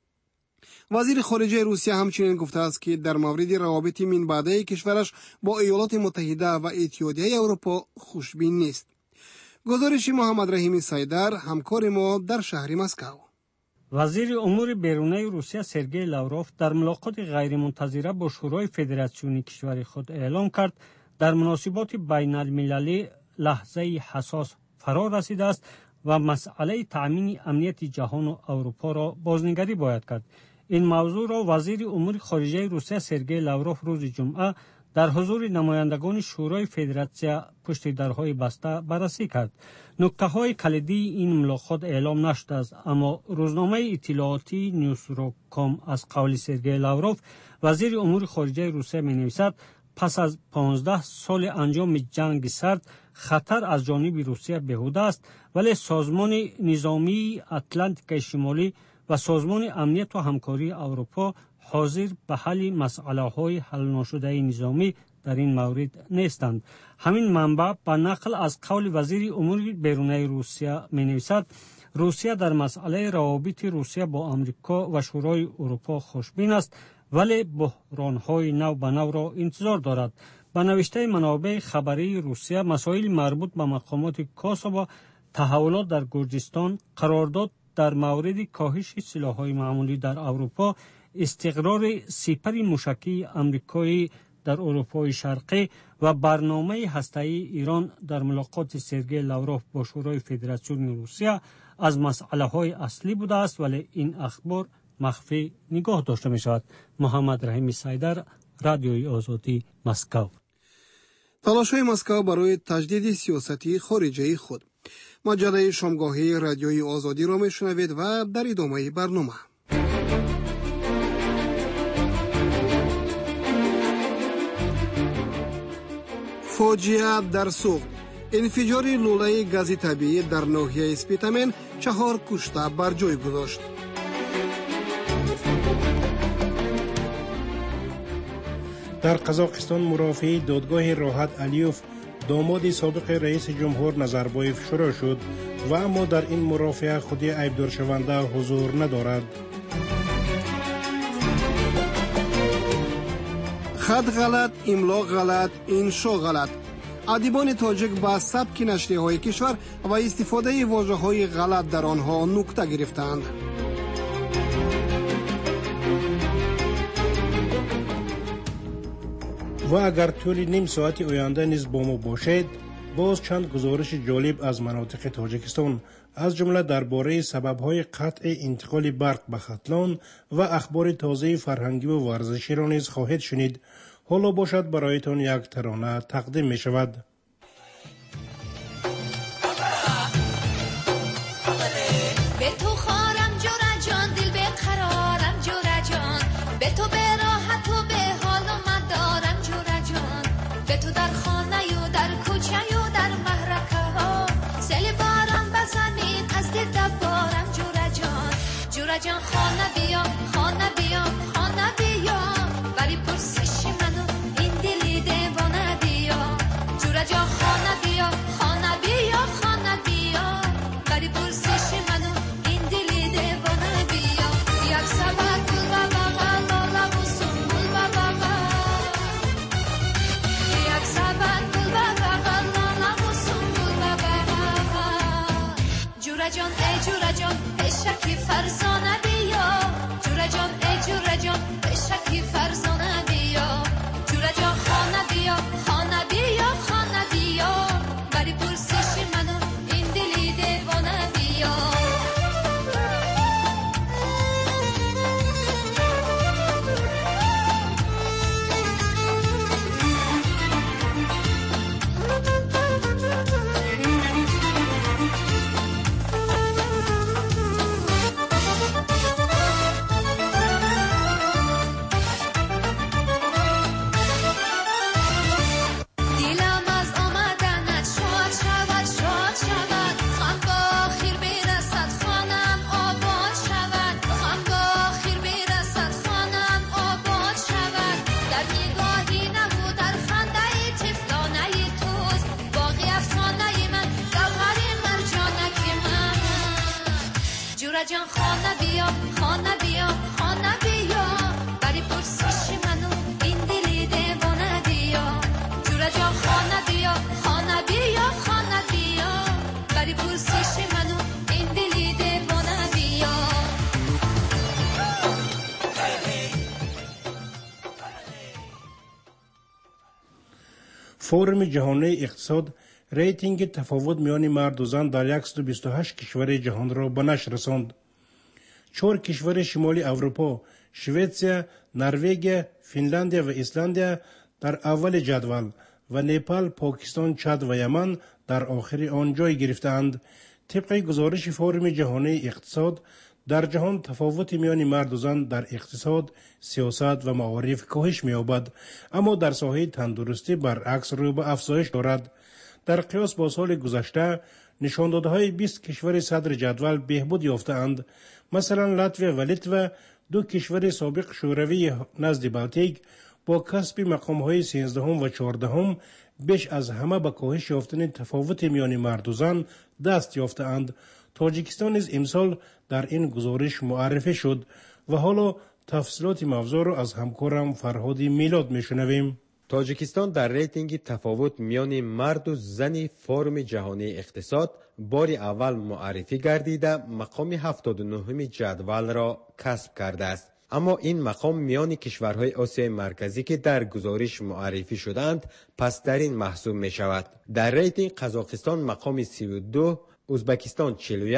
وزیر خارجه روسیه همچنین گفته است که در مورد روابط من بعده کشورش با ایالات متحده و اتحادیه اروپا خوشبین نیست. گزارش محمد رحیم سایدر، همکار ما در شهر مسکو. وزیر امور بیرونی روسیه سرگئی لاوروف در ملاقات غیرمنتظره با شورای فدراسیونی کشور خود اعلام کرد در مناسبات بین المللی لحظه حساس فرا رسیده است و مسئله تأمین امنیت جهان و اروپا را بازنگری باید کرد. این موضوع را وزیر امور خارجه روسیه سرگئی لاوروف روز جمعه در حضور نمایندگان شورای فدراسیون پشت درهای بسته بررسی کرد. نکته های کلیدی این ملاقات اعلام نشده است، اما روزنامه اطلاعاتی نیوزروکام از قول سرگئی لاوروف وزیر امور خارجه روسیه می نویسد پس از پانزده سال انجام جنگ سرد خطر از جانب روسیه بیهوده است، ولی سازمان نظامی اتلانتیک شمالی و سازمان امنیت و همکاری اروپا حاضر به حل مسئله‌های حل نشده نظامی در این مورد نیستند. همین منبع به نقل از قول وزیر امور بیرونی روسیه می‌نویسد روسیه در مسئله روابط روسیه با آمریکا و شورای اروپا خوشبین است، ولی بحران‌های نو به نو را انتظار دارد. به نوشته منابع خبری روسیه مسائل مربوط به مقامات کوسوو، تحولات در گرجستان، قرارداد در مورد کاهش سلاح‌های معمولی در اروپا، استقرار سپر موشکی آمریکایی در اروپای شرقی و برنامه هسته‌ای ایران در ملاقات سرگئی لاوروف با شورای فدراسیون روسیه از مسئله های اصلی بوده است، ولی این اخبار مخفی نگاه داشته می شود. محمد رحیمی سیدر، رادیوی آزادی، مسکو. تلاش‌های مسکو برای تجدید سیاستی خارجی خود. مجله شامگاهی رادیوی آزادی را میشنوید و در ادامه برنامه. فاجعه در سوخت. انفجار لوله گاز طبیعی در ناحیه اسپیتامن چهار کشته بر جای گذاشت. در قزاقستان مرافعی دادگاه راحت علیوف داماد سابق رئیس جمهور نظربایف شروع شد و اما در این مرافعه خود عیبدار شونده حضور ندارد. خط غلط، املا غلط، انشا غلط. ادیبان تاجیک با سبک نشریه‌های کشور و استفاده واژه‌های غلط در آنها نکته گرفتند. و اگر طول نیم ساعت آینده نیز با ما باشد، باز چند گزارش جالب از مناطق تاجیکستان، از جمله درباره سبب‌های قطع انتقال برق به ختلان و اخبار تازه فرهنگی و ورزشی را نیز خواهید شنید. حالا باشد برایتان یک ترانه تقدیم می شود. به تو خارم جورا جان، دل به قرارم جورا جان، به تو به راحت و به حال و مدارم جورا جان، به تو در خانه و در کوچه و در محرکه ها سیل بارم بزنید از دل دبارم جورا جان. جورا جان خانه بیا، خانه بیا، خانه بیا، بری پرسش منو این دلی دیوانه بیا. جورا جان خانه بیا، خانه بیا، خانه بیا، بری پرسش منو این دلی دیوانه بیا. یک سبک گل و بابا لالا و سنبول و بابا، یک سبک گل و بابا لالا و سنبول و بابا. جورا جان ای جورا جان پیشکی فرزانه بیا. جورا جان ای جورا جان پیشکی فرزانه بیا. جورا جان خانه بیا، خانه بیا، خانه بیا، بری پرسش منو این دلی دیوانه بیا. دیلم از آمدنت شاد شود، شاد شود، غم با خیر برسد خانم آباد شود، غم با خیر برسد خانم آباد شود. در نگاهی نبود در خنده طفلانه توست، باقی افسانه من گوهر مرجانک من. جورا جان خانه بیا، خانه بیا، خانه بیا، بری پرسش منو این دلی دیوانه بیا. جورا جان خانه بیا، خانه بیا، خانه بیا، بری پرسش منو این دلی دیوانه بیا. فورم جهانی اقتصاد ریتینگ تفاوت میان مرد و زن در صد و بیست و هشت کشور جهان را به نشر رساند. چهار کشور شمالی اروپا، شویتسیا، نروژ، فنلاندیا و ایسلندیا در اول جدول و نپال، پاکستان، چاد و یمن در آخر آن جای گرفتند. طبق گزارش فورم جهانی اقتصاد، در جهان تفاوت میان مرد و زن در اقتصاد، سیاست و معارف کاهش می‌یابد، اما در ساحه تندرستی برعکس رو به افزایش دارد. در قیاس با سال گذشته، نشاندادهای بیست کشور صدر جدول بهبود یافته‌اند. مثلا لاتویا و لیتوا، دو کشور سابق شوروی نزد بالتیک، با کسب مقام‌های سیزدهم و چهاردهم بیش از همه به کاهش یافتن تفاوت میان مرد و زن دست یافته‌اند. تاجیکستان نیز امسال در این گزارش معرفی شد و حالا تفصیلات موضوع را از همکارم فرهاد میلاد میشنویم. تاجیکستان در ریتینگ تفاوت میان مرد و زن فورم جهانی اقتصاد بار اول معرفی گردیده مقام هفتاد و نهم جدول را کسب کرده است. اما این مقام میان کشورهای آسیای مرکزی که در گزارش معرفی شدند پسترین محسوب می شود. در ریتینگ قزاقستان مقام سی و دو، ازبکستان چهل و یک،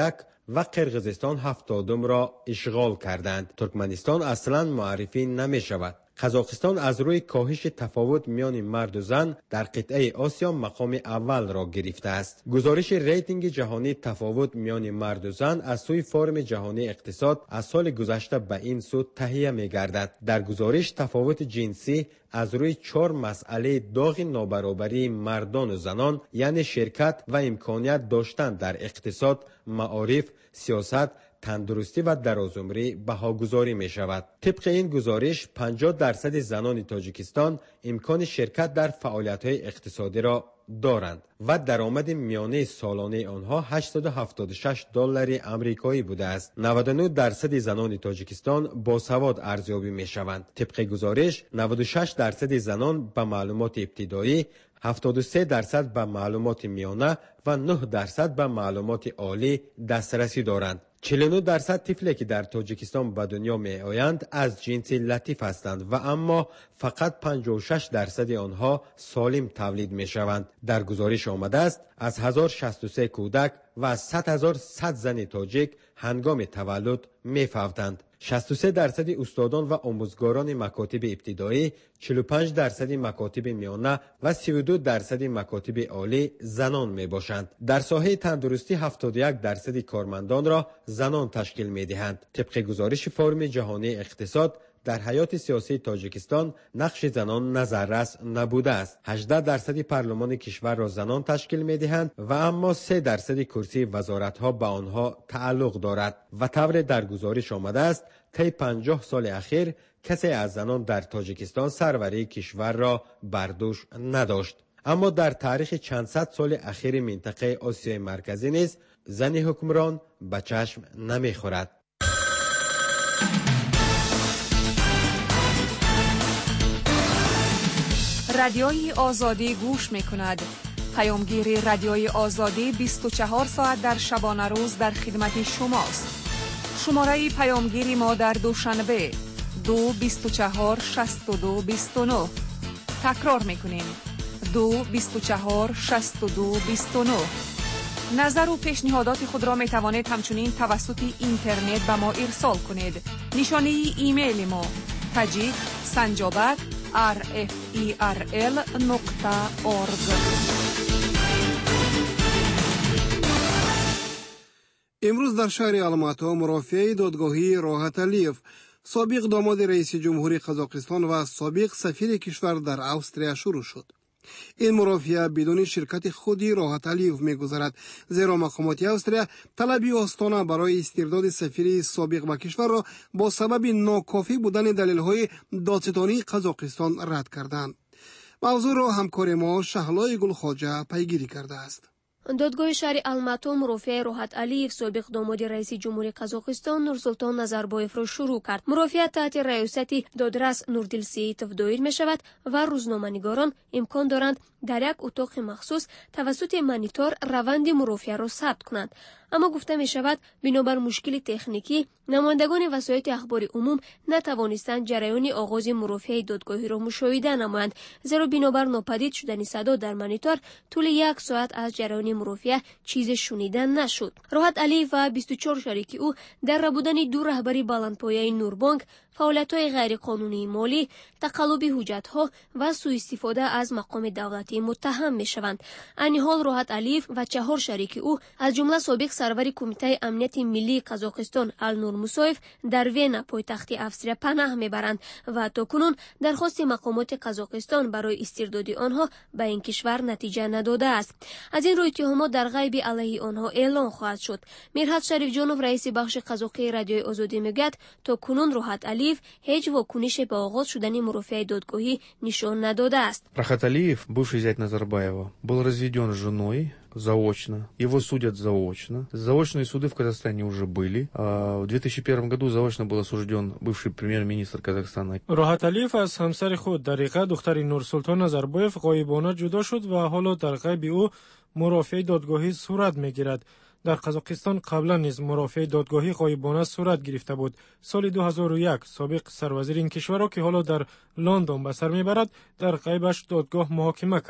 و قرقیزستان هفتادم را اشغال کردند. ترکمنستان اصلا معرفی نمی شود. قزاقستان از روی کاهش تفاوت میان مرد و زن در قطعه آسیا مقام اول را گرفته است. گزارش ریتینگ جهانی تفاوت میان مرد و زن از سوی فورم جهانی اقتصاد از سال گذشته به این سو تهیه می گردد. در گزارش تفاوت جنسی از روی چهار مسئله داغ نابرابری مردان و زنان، یعنی شرکت و امکانیت داشتن در اقتصاد، معارف، سیاست، تندرستی و درازعمری بهاگذاری می شود. طبق این گزارش پنجاه درصد زنان تاجیکستان امکان شرکت در فعالیت‌های اقتصادی را دارند و درآمد میانه سالانه آنها هشتصد و هفتاد و شش دلار آمریکایی بوده است. نود و نه درصد زنان تاجیکستان باسواد ارزیابی می شوند. طبق گزارش نود و شش درصد زنان به معلومات ابتدایی، هفتاد و سه درصد به معلومات میانه و نه درصد به معلومات عالی دسترسی دارند. چهل و نه درصد طفلی که در تاجیکستان به دنیا می آیند از جنس لطیف هستند و اما فقط پنجاه و شش درصد آنها سالم تولید می شوند. در گزارش آمده است از هزار و شصت و سه کودک و از صد هزار و صد زن تاجیک هنگام تولد می فوتند. شصت و سه درصد استادان و آموزگاران مکاتب ابتدایی، چهل و پنج درصد مکاتب میانه و سی و دو درصد مکاتب عالی زنان می باشند. در ساحه تندرستی هفتاد و یک درصد کارمندان را زنان تشکیل می دهند. طبق گزارش فورم جهانی اقتصاد در حیات سیاسی تاجیکستان نقش زنان نظررس نبوده است. هجده درصد پارلمان کشور را زنان تشکیل می دهند و اما سه درصد کرسی وزارت ها به آنها تعلق دارد و طور در گزارش آمده است طی پنجاه سال اخیر کسی از زنان در تاجیکستان سروری کشور را بر دوش نداشت. اما در تاریخ چند صد سال اخیر منطقه آسیای مرکزی نیز زن حکمران به چشم نمی خورد. رادیوی آزادی گوش می کند. پیامگیر رادیوی آزادی بیست و چهار ساعت در شبانه روز در خدمت شماست. شماره پیامگیری ما در دوشنبه دو بیست و چهار شصت و دو بیست و نه. تکرار می کنیم دو بیست و چهار شصت و دو بیست و نه. نظر و پیشنهادات خود را می توانید همچنین توسط اینترنت به ما ارسال کنید. نشانی ایمیل ما تاجیک سنجابک آر اف ای آر ال نقطه اورگ. امروز در شهر الماتو مرافعه دادگاهی راحت علیف، سابق داماد رئیس جمهوری قزاقستان و سابق سفیر کشور در استرالیا شروع شد. این مرافعه بدون شرکت خودی راحت علیف می‌گذرد، زیرا مقامات استرالیا طلبی آستانه برای استرداد سفیر سابق به کشور را با سبب ناکافی بودن دلیل‌های دادستانی قزاقستان رد کردند. موضوع را همکار ما شهلای گلخواجه پیگیری کرده است. دادگاه شهر الماتو مرافع راحت علیف سابق داماد رئیس جمهوری قزاقستان نورسلطان نظربایف را شروع کرد. مرافعه تحت ریاست دادرس نوردیل سییتوف دایر می شود و روزنامه‌نگاران امکان دارند در یک اتاق مخصوص توسط مانیتور روند مرافعه را ثبت کنند. اما گفته می شود بنابر مشکل تکنیکی نمایندگان وسایط اخبار عموم نتوانستند جریان آغاز مرافعه دادگاهی را مشاهده نمایند، زیرا بنابر ناپدید شدن صدا در مانیتور طول یک ساعت از جریان مرافعه چیز شنیده نشد. راحت علیف و بیست و چهار شریک او در ربودن دو رهبری بلندپایه نوربانک، فعالیت‌های غیرقانونی مالی، تقلب حجت‌ها و سوء استفاده از مقام دولتی متهم می‌شوند. این حال راحت علیف و چهار شریک او از جمله سابق سرور کمیته امنیت ملی قزاقستان النور موسایف در وینا پایتخت استرالیا پناه میبرند و تاکنون درخواست مقامات قزاقستان برای استرداد آنها به این کشور نتیجه نداده است. از این رو اتهامات در غیب علیه آنها اعلان خواهد شد. میرحت شریف جانوف رئیس بخش قزاقی رادیوی آزادی میگوید تاکنون راحت علیف هیچ واکنش به آغاز شدن مرافعه دادگاهی نشان نداده است. Рахат Алиев, бывший зять Назарбаева, был разведен с женой заочно. Его судят заочно. Заочные суды в Казахстане уже были. В две тысячи первом году заочно был осужден бывший премьер-министр Казахстана. راحت علیف از همسر خود دریقه دختر نورسلطان نظربایف غایبانه جدا شد و حالا در غیب او مرافعه دادگاهی صورت میگیرد. در قزاقستان قبلا نیز مرافعه دادگاهی غایبانه صورت گرفته بود. سال دو هزار و یک سابق سروزیر این کشور را که حالا در لندن به سر میبرد در غیبش دادگاه محاکمه کرد.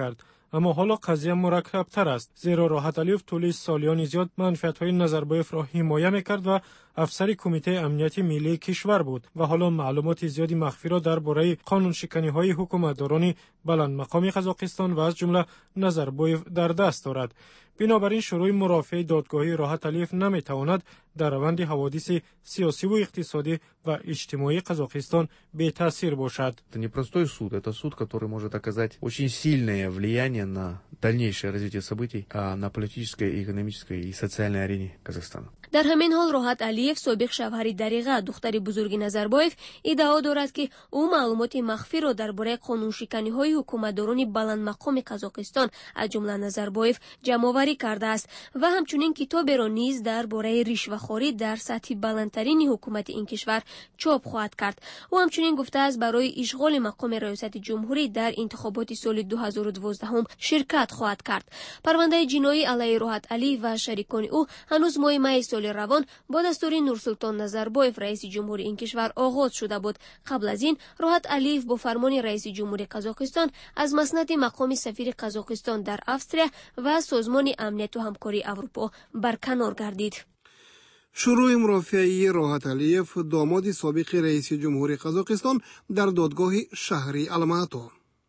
اما حالا قضیه مرکب‌تر است، زیرا راحت علیف طول سالیان زیاد منفعت‌های نظربایف را حمایت می‌کرد و افسر کمیته امنیت ملی کشور بود و حالا معلومات زیادی مخفی را درباره قانون‌شکنی‌های حکومتداران بلند مقام قزاقستان و از جمله نظربایف در دست دارد. بنابراین شروع مرافع دادگاهی راحت علیف نمی‌تواند در روند حوادث سیاسی و اقتصادی و اجتماعی قزاقستان بی تاثیر باشد. Это не простой суд, это суд, который может оказать очень сильное влияние на дальнейшее развитие событий на политической, экономической и социальной арене Казахстана. در همین حال راحت علیف سابق شوهر دریغه دختر بزرگ نظربایف ادعا دارد که او معلومات مخفی را درباره قانون‌شکنی‌های حکومتداران بلند مقام قزاقستان از جمله نظربایف جمع‌آوری کرده است و همچنین کتابی را نیز درباره رشوه‌خواری در سطح بلندترین حکومت این کشور چاپ خواهد کرد. او همچنین گفته است برای اشغال مقام ریاست جمهوری در انتخابات سال دو هزار و دوازده هم شرکت خواهد کرد. پرونده جنایی علیه راحت علی و شریکان او هنوز ماه می سال روان با دستور نورسلطان نظربایف رئیس جمهور این کشور آغاز شده بود. قبل از این راحت علیف با فرمان رئیس جمهور قزاقستان از مسند مقام سفیر قزاقستان در استرالیا و سازمان امنیت و همکاری اروپا برکنار گردید. شروع مرافعه راحت علیف داماد سابق رئیس جمهور قزاقستان در دادگاه شهری الماتو.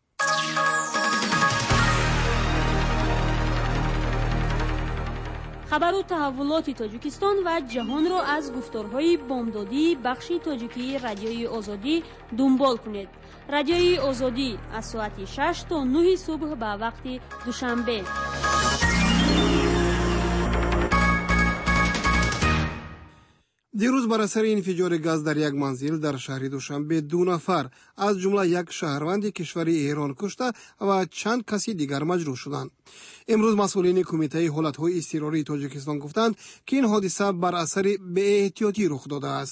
خبر و تحولات تاجیکستان و جهان را از گفتارهای بامدادی بخش تاجیکی رادیوی آزادی دنبال کنید. رادیوی آزادی از ساعت شش تا نه صبح به وقت دوشنبه. دیروز بر اثر انفجار گاز در یک منزل در شهر دوشنبه دو نفر از جمله یک شهروند کشور ایران کشته و چند کسی دیگر مجروح شدند. امروز مسئولین کمیته حالتهای اضطراری تاجیکستان گفتند که این حادثه بر اثر بی‌احتیاطی رخ داده است.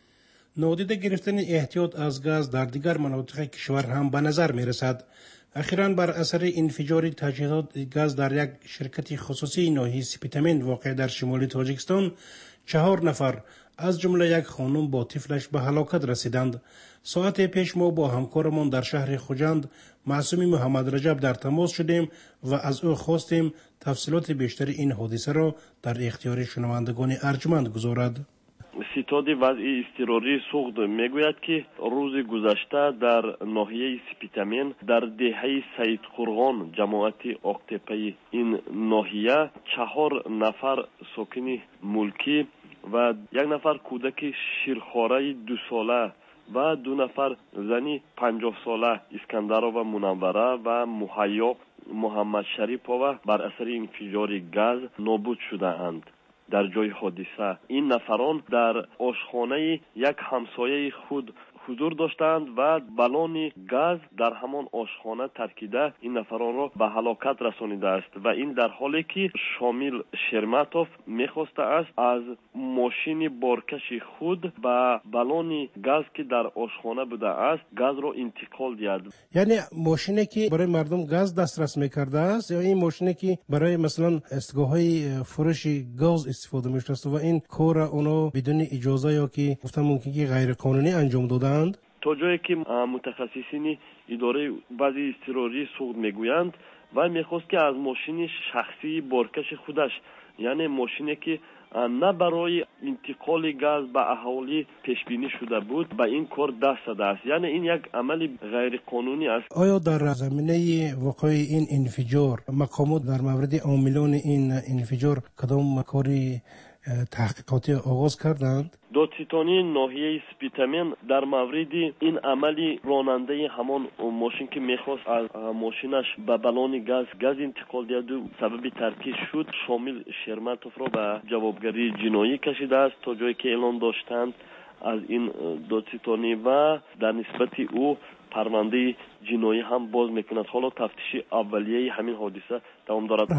نادیده گرفتن احتیاط از گاز در دیگر مناطق کشور هم به نظر می رسد. اخیراً بر اثر انفجار تجهیزات گاز در یک شرکت خصوصی ناحیه سپیتامین واقع در شمال تاجیکستان چهار نفر از جمله یک خانم با طفلش به هلاکت رسیدند. ساعت پیش ما با همکارمان در شهر خوجند معصوم محمد رجب در تماس شدیم و از او خواستیم تفصیلات بیشتر این حادثه را در اختیار شنوندگان ارجمند گذارد. ستاد وضع اضطراری سوخت میگوید که روز گذشته در ناحیه سپیتامین در دهه سید قرغان جماعت آقتپه این ناحیه چهار نفر ساکن ملکی و یک نفر کودک شیرخواره دو ساله و دو نفر زنی پنجاه ساله اسکندرا و منوره و مهیا محمد شریپова بر اثر انفجار گاز نابود شده اند. در جای حادثه این نفران در آشخانه یک همسایه خود حضور داشتند و بالون گاز در همان آشخانه ترکیده این نفران را به هلاکت رسانیده است و این در حالی که شامل شرماتوف میخواسته است از ماشین بارکش خود به بالون گاز که در آشخانه بوده است گاز را انتقال دهد. یعنی ماشینی که برای مردم گاز دسترس میکرده است یا این ماشینی که برای مثلا استگاه‌های فروش گاز استفاده میشه و این کار اونو بدون اجازه یا که گفتم ممکنه که غیر قانونی انجام دادن؟ تا جایی که متخصصین اداره بعضی اضطراری سوخت میگویند و میخواست که از ماشین شخصی بارکش خودش یعنی ماشینی که نه برای انتقال گاز به اهالی پیش بینی شده بود به این کار دست زده است، یعنی این یک عمل غیر قانونی است. آیا در زمینه وقوع این انفجار مقامات در مورد عاملان این انفجار کدام کاری تحقیقاتی آغاز کردند؟ دادستانی ناحیه سپیتامین در مورد این عملی راننده همان ماشین که میخواست از ماشینش به بالون گاز گاز انتقال دهد و سبب ترکیش شد شامل شرماتوف را به جوابگری جنایی کشیده است تا جایی که اعلان داشتند از این دادستانی و در نسبت او پرونده جنایی هم باز میکند. حالا تفتیش اولیه همین حادثه دوام دارد.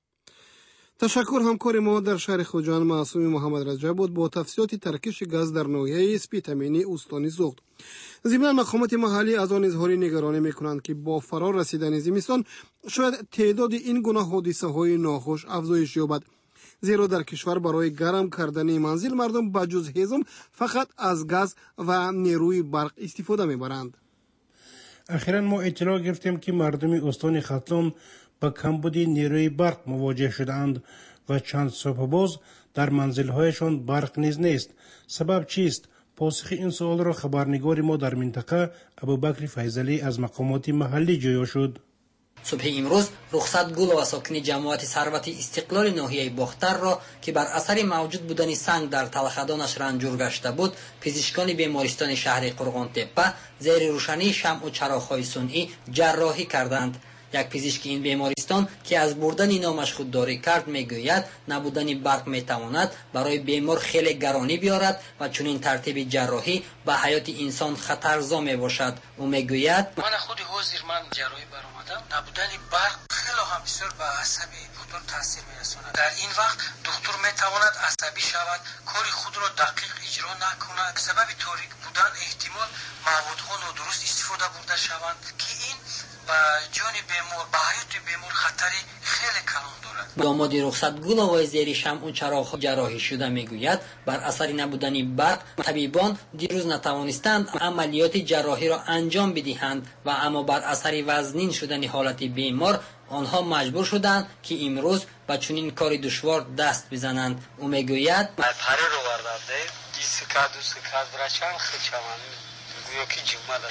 تشکر. همکار ما در شهر خوجان معصوم محمد رجب بود با تفصیلات ترکش گاز در ناحیه سپیتامینی استانی سوخت. ضمن مقامات محلی از آن اظهار نگرانی میکنند که با فرار رسیدن زمستان شاید تعداد این گونه حادثه های ناخوش افزایش یابد، زیرا در کشور برای گرم کردن منزل مردم بجز هیزم فقط از گاز و نیروی برق استفاده میبرند. اخیراً ما اطلاع گرفتیم که مردم استان ختلان با کمبود نیروی برق مواجه شدند و چند صبح باز در منزل‌هایشان برق نیز نیست. سبب چیست؟ پاسخ این سوال را خبرنگار ما در منطقه ابوبکر فیضلی از مقامات محلی جویا شد. صبح امروز رخصت گل و ساکنی جماعت ثروت استقلال ناحیه باختر را که بر اثر موجود بودن سنگ در تلخدانش رنجور گشته بود، پزشکان بیمارستان شهر قرغان تپه زیر روشنی شمع و چراغ‌های صنعی جراحی کردند. یک پزشک این بیمارستان که از بردن نامش خودداری کرد میگوید نبودن برق میتواند برای بیمار خیلی گرانی بیارد و چنین ترتیب جراحی به حیات انسان خطرزا میباشد. او میگوید من خود حاضر من جراحی برآمدم، نبودن برق خیلی هم بسیار به عصبی دکتر تاثیر میرساند. در این وقت دکتر میتواند عصبی شود، کار خود را دقیق اجرا نکند. سبب تاریک بودن احتمال موادها نادرست استفاده برده شوند که این با جان بیمار با حیات بیمار خطری خیلی کلان دارد. داماد رخصت گل آقای زیر شمع و چراغ جراحی شده میگوید بر اثر نبودن برق طبیبان دیروز نتوانستند عملیات جراحی را انجام بدهند و اما بر اثر وزنین شدن حالت بیمار آنها مجبور شدند که امروز با چنین کار دشوار دست بزنند. او میگوید پاره رو ورده دیسکا دوسکا درچان خچوان گویا که جمعه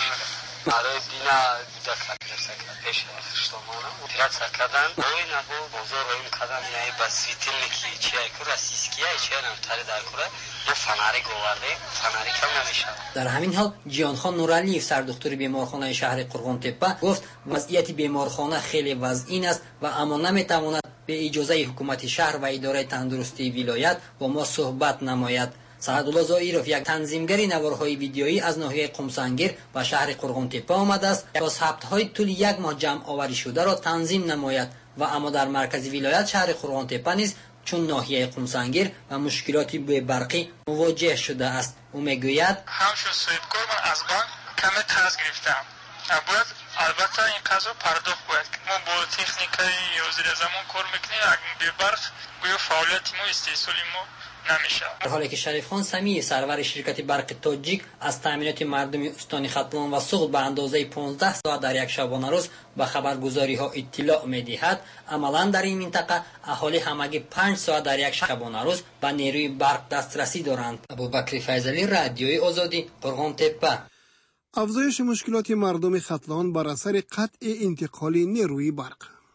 برای دینا بوده کردن پیش خشتمانم تیرات کردن اوی نبو بازار روی کردن یعنی بس ویتیل کی چیه کورا سیسکیه چیه نمتاری در کورا یه فناری گوارده فناری کم نمیشه. در همین حال جیانخان نورعلیف سردکتر بیمارخانه شهر قرغان تپه گفت وضعیت بیمارخانه خیلی وضعین است و اما نمیتواند به اجازه حکومت شهر و اداره تندرستی ولایت با ما صحبت نماید. سعدالله زائیروف یک تنظیمگری نوارهای ویدیویی از ناحیه قمسنگیر و شهر قرغان تپه آمده است تا ثبت‌های طول یک ماه جمع آوری شده را تنظیم نماید و اما در مرکز ولایت شهر قرغان تپه نیز چون ناحیه قمسنگیر و مشکلاتی به برقی مواجه شده است. او میگوید همچون صاحبکار من از بانک کمی قرض گرفتم. باید البته این قرض رو پرداخت باید. ما با تکنیکای حاضر زمان کار میکنیم، اگر به برق گویا فعالیت ما استحصال ما نمیشه. در حالی که شریف خان سمیع سرور شرکت برق تاجیک از تامینات مردم استان ختلان و سغد به اندازه پانزده ساعت در یک شبانه روز به خبرگزاری ها اطلاع میدهد، عملا در این منطقه اهالی همگی پنج ساعت در یک شبانه روز به نیروی برق دسترسی دارند. ابوبکر فیضلی، رادیوی آزادی، قرغان تپه. افزایش مشکلات مردم ختلان بر اثر قطع انتقال نیروی برق.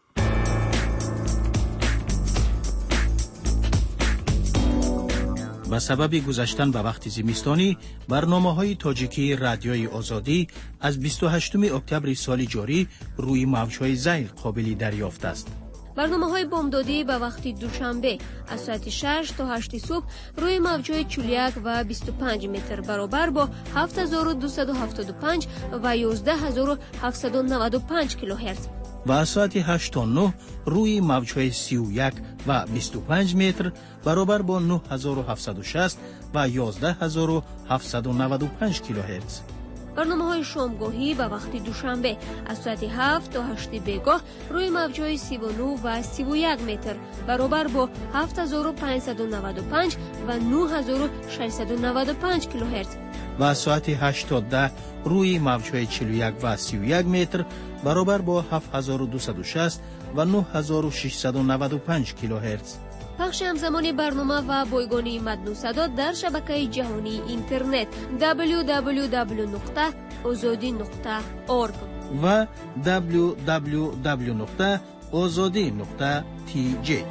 به سبب گذشتن به وقت زمستانی، برنامه‌های تاجیکی رادیوی آزادی از بیست و هشتم اکتبر سال جاری روی موج‌های ذیل قابل دریافت است. برنامه‌های بامدادی به وقت دوشنبه از ساعت شش تا هشت صبح روی موج‌های چهل و یک و بیست و پنج متر برابر با هفت هزار و دویست و هفتاد و پنج و یازده هزار و هفتصد و نود و پنج کیلوهرتز و از ساعت هشت تا نه روی موج‌های سی و یک و بیست و پنج متر برابر با نه هزار و هفتصد و شصت و یازده هزار و هفتصد و نود و پنج کیلوهرتز. برنامه‌های شامگاهی به وقت دوشنبه از ساعت هفت تا هشت بیگاه روی موج‌های سی و نه و سی و یک متر برابر با هفت هزار و پانصد و نود و پنج و نه هزار و ششصد و نود و پنج کیلوهرتز و از ساعت هشت تا ده روی موج‌های چهل و یک و سی و یک متر برابر با هفت هزار و دویست و شصت و نه هزار و ششصد و نود و پنج کیلوهرتز. پخش همزمانی برنامه و بایگانی متن و صدا در شبکه جهانی اینترنت دبلیو دبلیو دبلیو نقطه آزادی نقطه اورگ و دبلیو دبلیو دبلیو نقطه آزادی نقطه تی جی.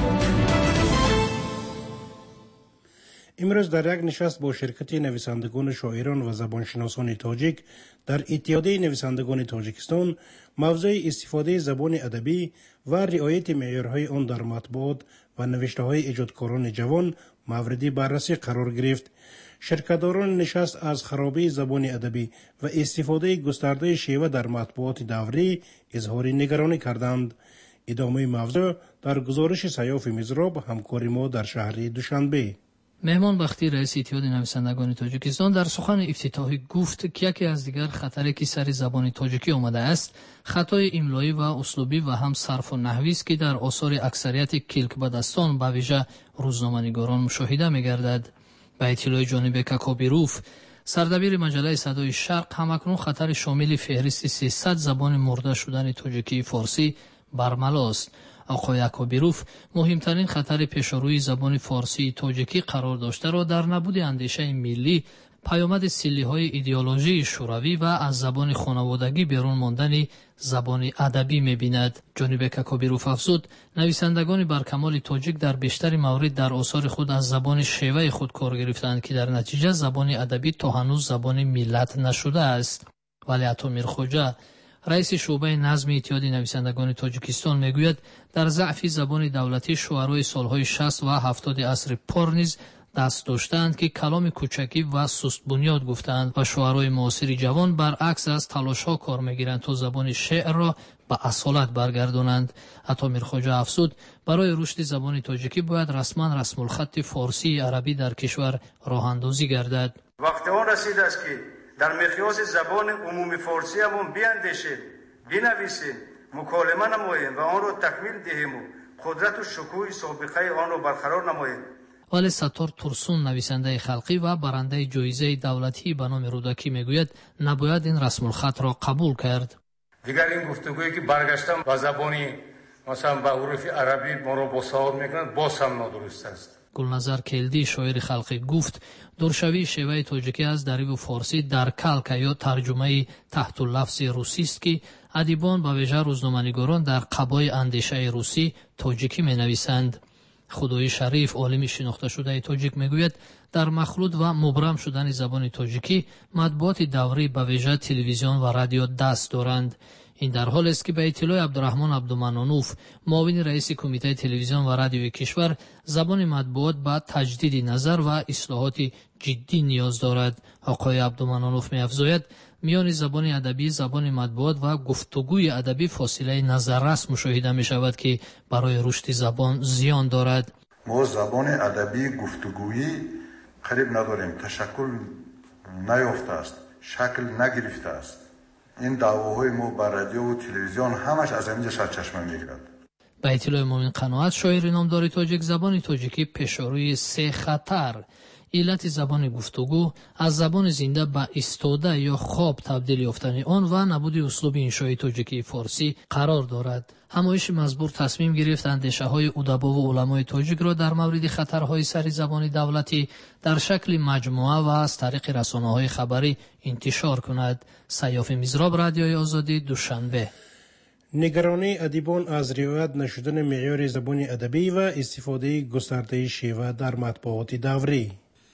امروز در یک نشست با شرکت نویسندگان شاعران و زبانشناسان تاجیک در اتحادیه نویسندگان تاجیکستان موضوع استفاده زبان ادبی و رعایت معیارهای آن در مطبوعات و نوشته‌های ایجادکاران جوان موردی بررسی قرار گرفت. شرکت‌داران نشست از خرابی زبان ادبی و استفاده گسترده شیوه در مطبوعات دوری اظهار نگرانی کردند. ادامه موضوع در گزارش سیاف مزراب همکار ما در شهر دوشنبه. مهمان بختی رئیس اتحاد نویسندگان تاجیکستان در سخن افتتاحی گفت که یکی از دیگر خطری که سر زبان تاجیکی آمده است خطای املایی و اسلوبی و هم صرف و نحوی است که در آثار اکثریت کلکبدستان به ویژه روزنامه‌نگاران مشاهده می‌گردد. به اطلاع جانب کاکابیروف سردبیر مجله صدای شرق همکنون خطر شامل فهرست سیصد زبان مرده شدن تاجیکی فارسی برملاست. آقای اکابیروف مهمترین خطر پیشروی زبان فارسی تاجیکی قرار داشته را در نبود اندیشه ملی، پیامد سیلی‌های ایدئولوژی شوروی و از زبان خانوادگی بیرون ماندن زبان ادبی می‌بیند. جانب اکابیروف افزود نویسندگان برکمال تاجیک در بیشتر موارد در آثار خود از زبان شیوه خود کار گرفتند که در نتیجه زبان ادبی تا هنوز زبان ملت نشده است. ولی عطا میرخواجه رئیس شعبه نظم اتحاد نویسندگان تاجیکستان میگوید در ضعف زبان دولتی شعرای سالهای شصت و هفتاد عصر پار نیز دست داشتند که کلام کوچکی و سست بنیاد گفتند و شعرای معاصر جوان برعکس از تلاش‌ها کار میگیرند تا زبان شعر را به اصالت برگردانند. عطا میرخواجه افزود برای رشد زبان تاجیکی باید رسما رسم الخط فارسی عربی در کشور راه اندازی گردد. وقت آن رسیده است که در مقیاس زبان عمومی فارسی همون بیاندیشیم، بنویسیم، مکالمه نماییم و آن را تکمیل دهیم و قدرت و شکوه سابقه آن را برقرار نماییم. ولی ستار ترسون نویسنده خلقی و برنده جایزه دولتی به نام رودکی میگوید نباید این رسم الخط را قبول کرد. دیگر این گفتگویی که برگشتم با زبانی مثلا با حروف عربی ما را بساط میکنند باز هم نادرست است. گلنظر کلدی شاعر خلقی گفت درشوی شیوه تاجیکی از دریو فارسی در کلک یا ترجمه تحت لفظ روسی است که ادیبان به ویژه روزنامه‌نگاران در قبای اندیشه روسی تاجیکی مینویسند. خدای شریف عالم شناخته شده تاجیک میگوید در مخلوط و مبرم شدن زبان تاجیکی مطبوعات دوری به ویژه تلویزیون و رادیو دست دارند. این در حال است که به اطلاع عبدالرحمن عبدالمنانوف معاون رئیس کمیته تلویزیون و رادیوی کشور زبان مطبوعات به تجدید نظر و اصلاحات جدی نیاز دارد. آقای عبدالمنانوف می‌افزاید میان زبان ادبی، زبان مطبوعات و گفتگوی ادبی فاصله نظررس مشاهده می شود که برای رشد زبان زیان دارد. ما زبان ادبی گفتگویی قریب نداریم، تشکل نیافته است، شکل نگرفته است. این دعواهای ما بر رادیو و تلویزیون همش از اینجا سرچشمه میگیرد. به اطلاع مومن قناعت شاعر نامدار تاجیک زبان تاجیکی پیشروی سه خطر علت زبان گفتگو از زبان زنده به ایستاده یا خواب تبدیل یافتن آن و نبود اسلوب انشایی تاجیکی فارسی قرار دارد. همایش مزبور تصمیم گرفت اندیشه های ادبا و علمای تاجیک را در مورد خطرهای سر زبان دولتی در شکل مجموعه و از طریق رسانه‌های خبری انتشار کند. سیاف میزراب، رادیوی آزادی، دوشنبه. نگرانی ادیبان از رعایت نشدن معیار زبان ادبی و استفاده گسترده شیوه در مطبوعات دوری.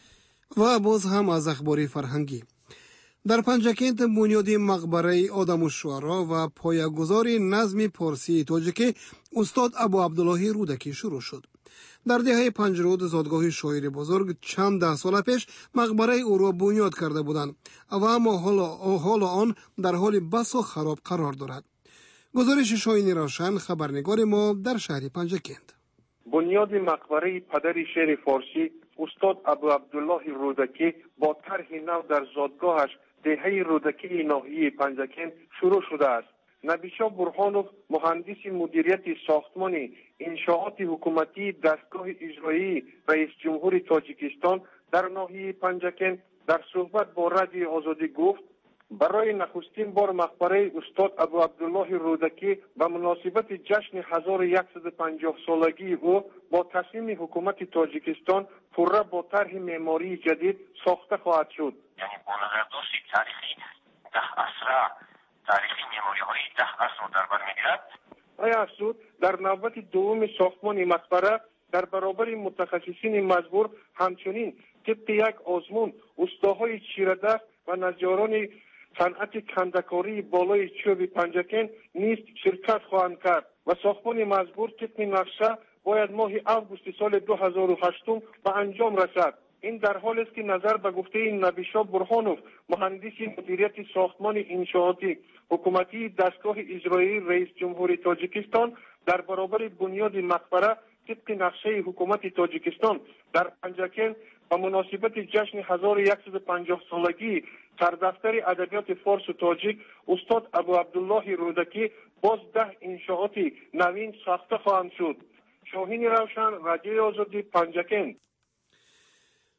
و باز هم از اخبار فرهنگی. در پنجکент بنیاد مقبره آدم الشعرا و پایه‌گذار نظم پارسی تاجیکی استاد ابو عبدالله رودکی شروع شد. در دهه پنجاه زادگاه شاعر بزرگ چند ده سال پیش مقبره او را بنیاد کرده بودند و اما حالا آن در حال بس و خراب قرار دارد. گزارش شاهین روشن، خبرنگار ما در شهر پنجکent. بنیاد مقبره پدر شعر فارسی استاد ابو عبدالله رودکی با طرح نو در زادگاهش دهه رودکی ناحیه پنجکent شروع شده است. نبیشا برهانوف مهندس مدیریت ساختمان انشاءات حکومتی دستگاه اجرایی رئیس جمهور تاجیکستان در ناحیه پنجکent در صحبت با رادیو آزادی گفت برای نخستین بار مقبره استاد ابو عبدالله رودکی به مناسبت جشن هزار و صد و پنجاه سالگی او با تصمیم حکومت تاجیکستان پره با طرح معماری جدید ساخته خواهد شد. یعنی با نظرداشت تاریخی ده عصر تاریخی معماری های ده عصر را در بر میگیرد. آیا افزود در نوبت دوم ساختمان مقبره در برابر متخصصین مزبور همچنین طبق یک آزمون استادهای چیره‌دست و نجاران صنعت کندکاری بالای چوب پنجکent نیز شرکت خواهند کرد و ساختمان مزبور طبق نقشه باید ماه اوگوست سال دو هزار و هشت به انجام رسد. این در حال است که نظر به گفته نبیشا برهانوف مهندس مدیریت ساختمان انشاءاتی حکومتی دستگاه اجرایی رئیس جمهور تاجیکستان در برابر بنیاد مقبره طبق نقشه حکومت تاجیکستان در پنجکent و مناسبت جشن هزار و صد و پنجاه سالگی سردفتر ادبیات فارس و تاجیک استاد ابو عبدالله رودکی باز ده انشاءات نوین ساخته خواهند شد. شاهین روشن، رادیوی آزادی، پنجکent.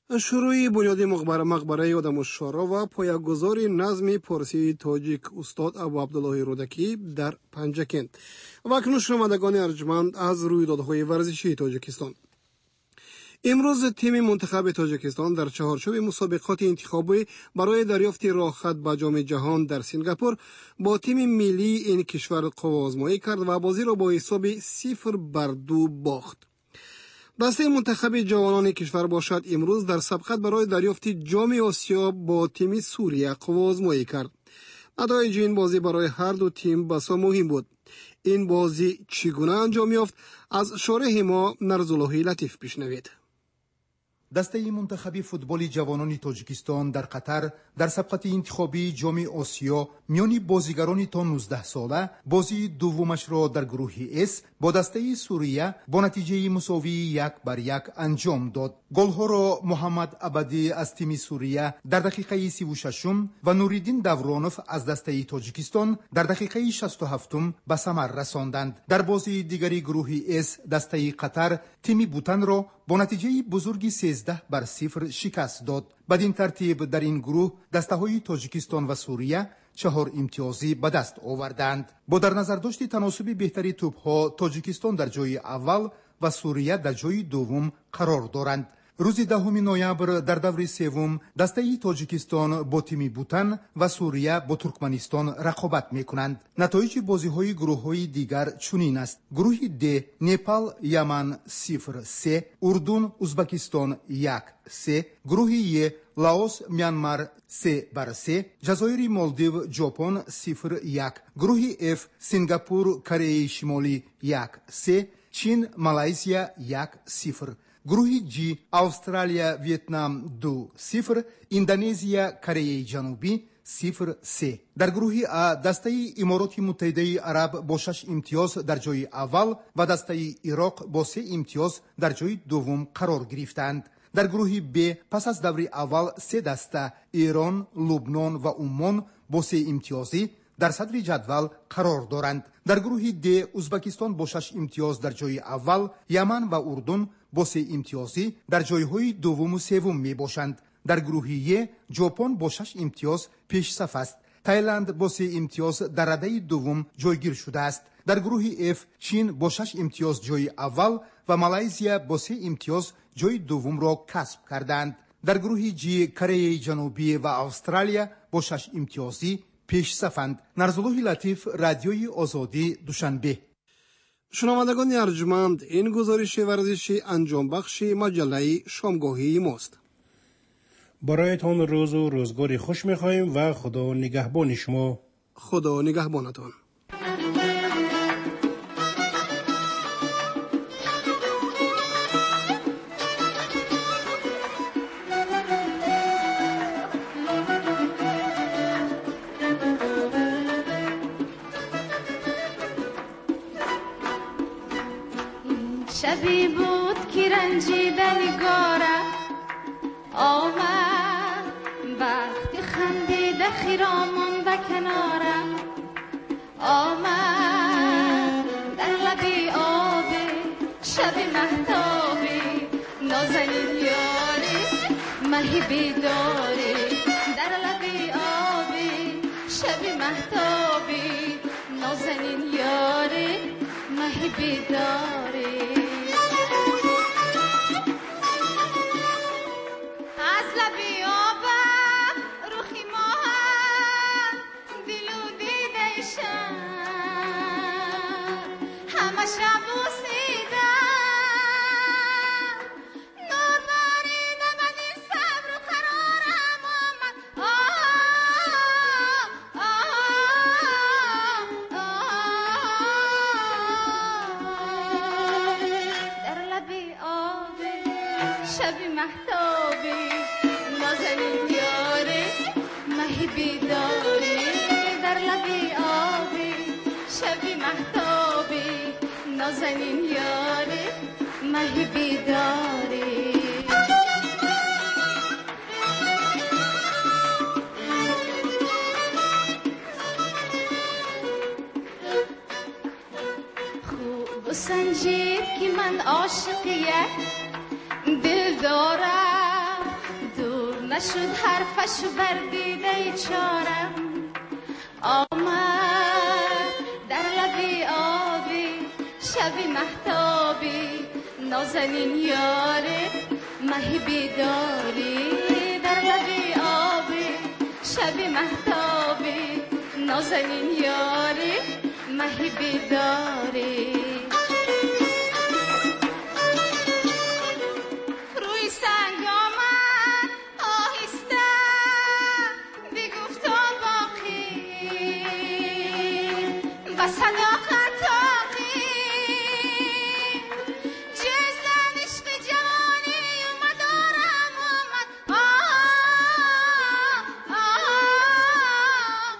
شروع بنیاد مقبره مقبره آدم‌الشورا و پایه‌گذاری نظم پارسی تاجیک استاد ابو عبدالله رودکی در پنجکند. و اکنون شنوندگان ارجمند از رویدادهای ورزشی تاجیکستان. امروز تیم منتخب تاجیکستان در چهارچوب مسابقات انتخابی برای دریافت راهخط به جام جهان در سنگاپور با تیم ملی این کشور قوازمایی کرد و بازی را با حساب صفر بر دو باخت. دسته منتخب جوانان کشور باشد امروز در سبقت برای دریافت جام آسیا با تیم سوریه قوازمایی کرد. نتایج این بازی برای هر دو تیم بسا مهم بود. این بازی چگونه انجام یافت؟ از شارح ما نرزالله لطیف بشنوید. دسته منتخب فوتبال جوانان تاجیکستان در قطر در سبقت انتخابی جام آسیا میان بازیگران تا نوزده ساله بازی دومش را در گروه اس با دسته سوریه با نتیجه مساوی یک بر یک انجام داد. گل‌ها را محمد ابدی از تیم سوریه در دقیقه سی و شش و نوریدین دورانوف از دسته تاجیکستان در دقیقه شصت و هفت به ثمر رساندند. در بازی دیگری گروه اس دسته قطر تیم بوتن را با نتیجه بزرگی سیزده بر صفر شکست داد. بدین ترتیب در این گروه دسته‌های تاجیکستان و سوریه چهار امتیازی به دست آوردند. با در نظر داشت تناسب بهتری توپ‌ها تاجیکستان در جای اول و سوریه در جای دوم قرار دارند. روز دهم نوامبر در دور سوم دسته تاجیکستان با تیم بوتن و سوریه با ترکمنستان رقابت می‌کنند. نتایج بازی‌های گروه‌های دیگر چنین است: گروه د نپال یمن صفر سه، اردن ازبکستان یک سه، گروه ی لاوس میانمار سه بر سه، جزایر مالدیو ژاپن صفر یک، گروه اف سنگاپور کره شمالی یک سه، چین مالایزیا یک صفر، گروه جی استرالیا ویتنام دو صفر، اندونزیا کره جنوبی صفر سه. در گروه ا دسته امارات متحده عرب با شش امتیاز در جای اول و دسته عراق با سه امتیاز در جای دوم قرار گرفتند. در گروه ب پس از دور اول سه دسته ایران، لبنان و عمان با سه امتیازی در صدر جدول قرار دارند. در گروه د ازبکستان با شش امتیاز در جای اول، یمن و اردن با سه امتیازی در جایهای دوم و سوم می باشند. در گروه ی ژاپن با شش امتیاز پیش صف است. تایلند با سه امتیاز در رده دوم جایگیر شده است. در گروه اف چین با شش امتیاز جای اول و مالایزیا با سه امتیاز جای دوم را کسب کردند. در گروه جی کره جنوبی و استرالیا با شش امتیازی پیش صفند. نرزالله لطیف، رادیوی آزادی، دوشنبه. شنوندگان ارجمند، این گزارش ورزشی انجام بخش مجله شامگاهی ماست. برایتان روز و روزگاری خوش می‌خواهیم و خدا نگهبان شما. خدا نگهبانتان. شبی بود که رنجیده نگارم آمد، وقتی خندیده خیرامون به کنارم آمد، در لبی آبی شبی مهتابی نازنین یاری مهی بیداری، در لبی آبی شبی مهتابی نازنین یاری مهی بیداری. از لبی آبم روخی ماهم دلو دیدشم همه شب بوسیدم نور باریده من این صبر و قرارم آمد آه آه آه در لبی آبی شبی مهتابی نازنین یاری مهی بیداری، در لبی آبی شبی مهتابی نازنین یاری مهی بیداری. خوب و سنجید که من عاشق یک دل دارم، نشد حرفش بر دیده چارم آمد در لبی آبی شبی محتابی نازنین یاره مهی بیداری در لبی آبی شبی محتابی نازنین یاری مهی بیداری روی سنگ آمد آهسته بی گفت و باقی و صداقت